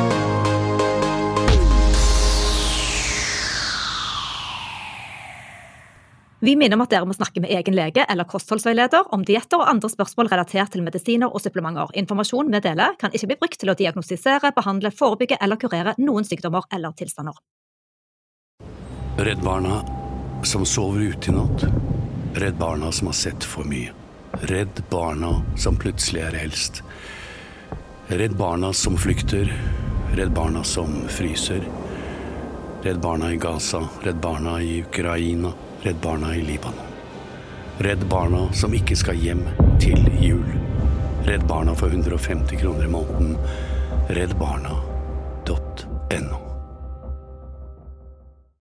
Vi minner om at dere må snakke med egen lege eller kostholdsveileder om dietter og andre spørsmål relatert til medisiner og supplementer. Informasjon vi deler kan ikke bli brukt til å diagnostisere, behandle, forebygge eller kurere noen sykdommer eller tilstander. Redd Barna som sover ute i natt. Redd Barna som har sett for mye. Redd Barna som plutselig er eldst. Redd Barna som flykter. Redd Barna som fryser. Redd Barna i Gaza. Redd Barna i Ukraina. Redd Barna i Libanon. Redd Barna som ikke skal hjem til jul. Redd Barna for hundre og femti kroner i måneden. Redd Barna punktum no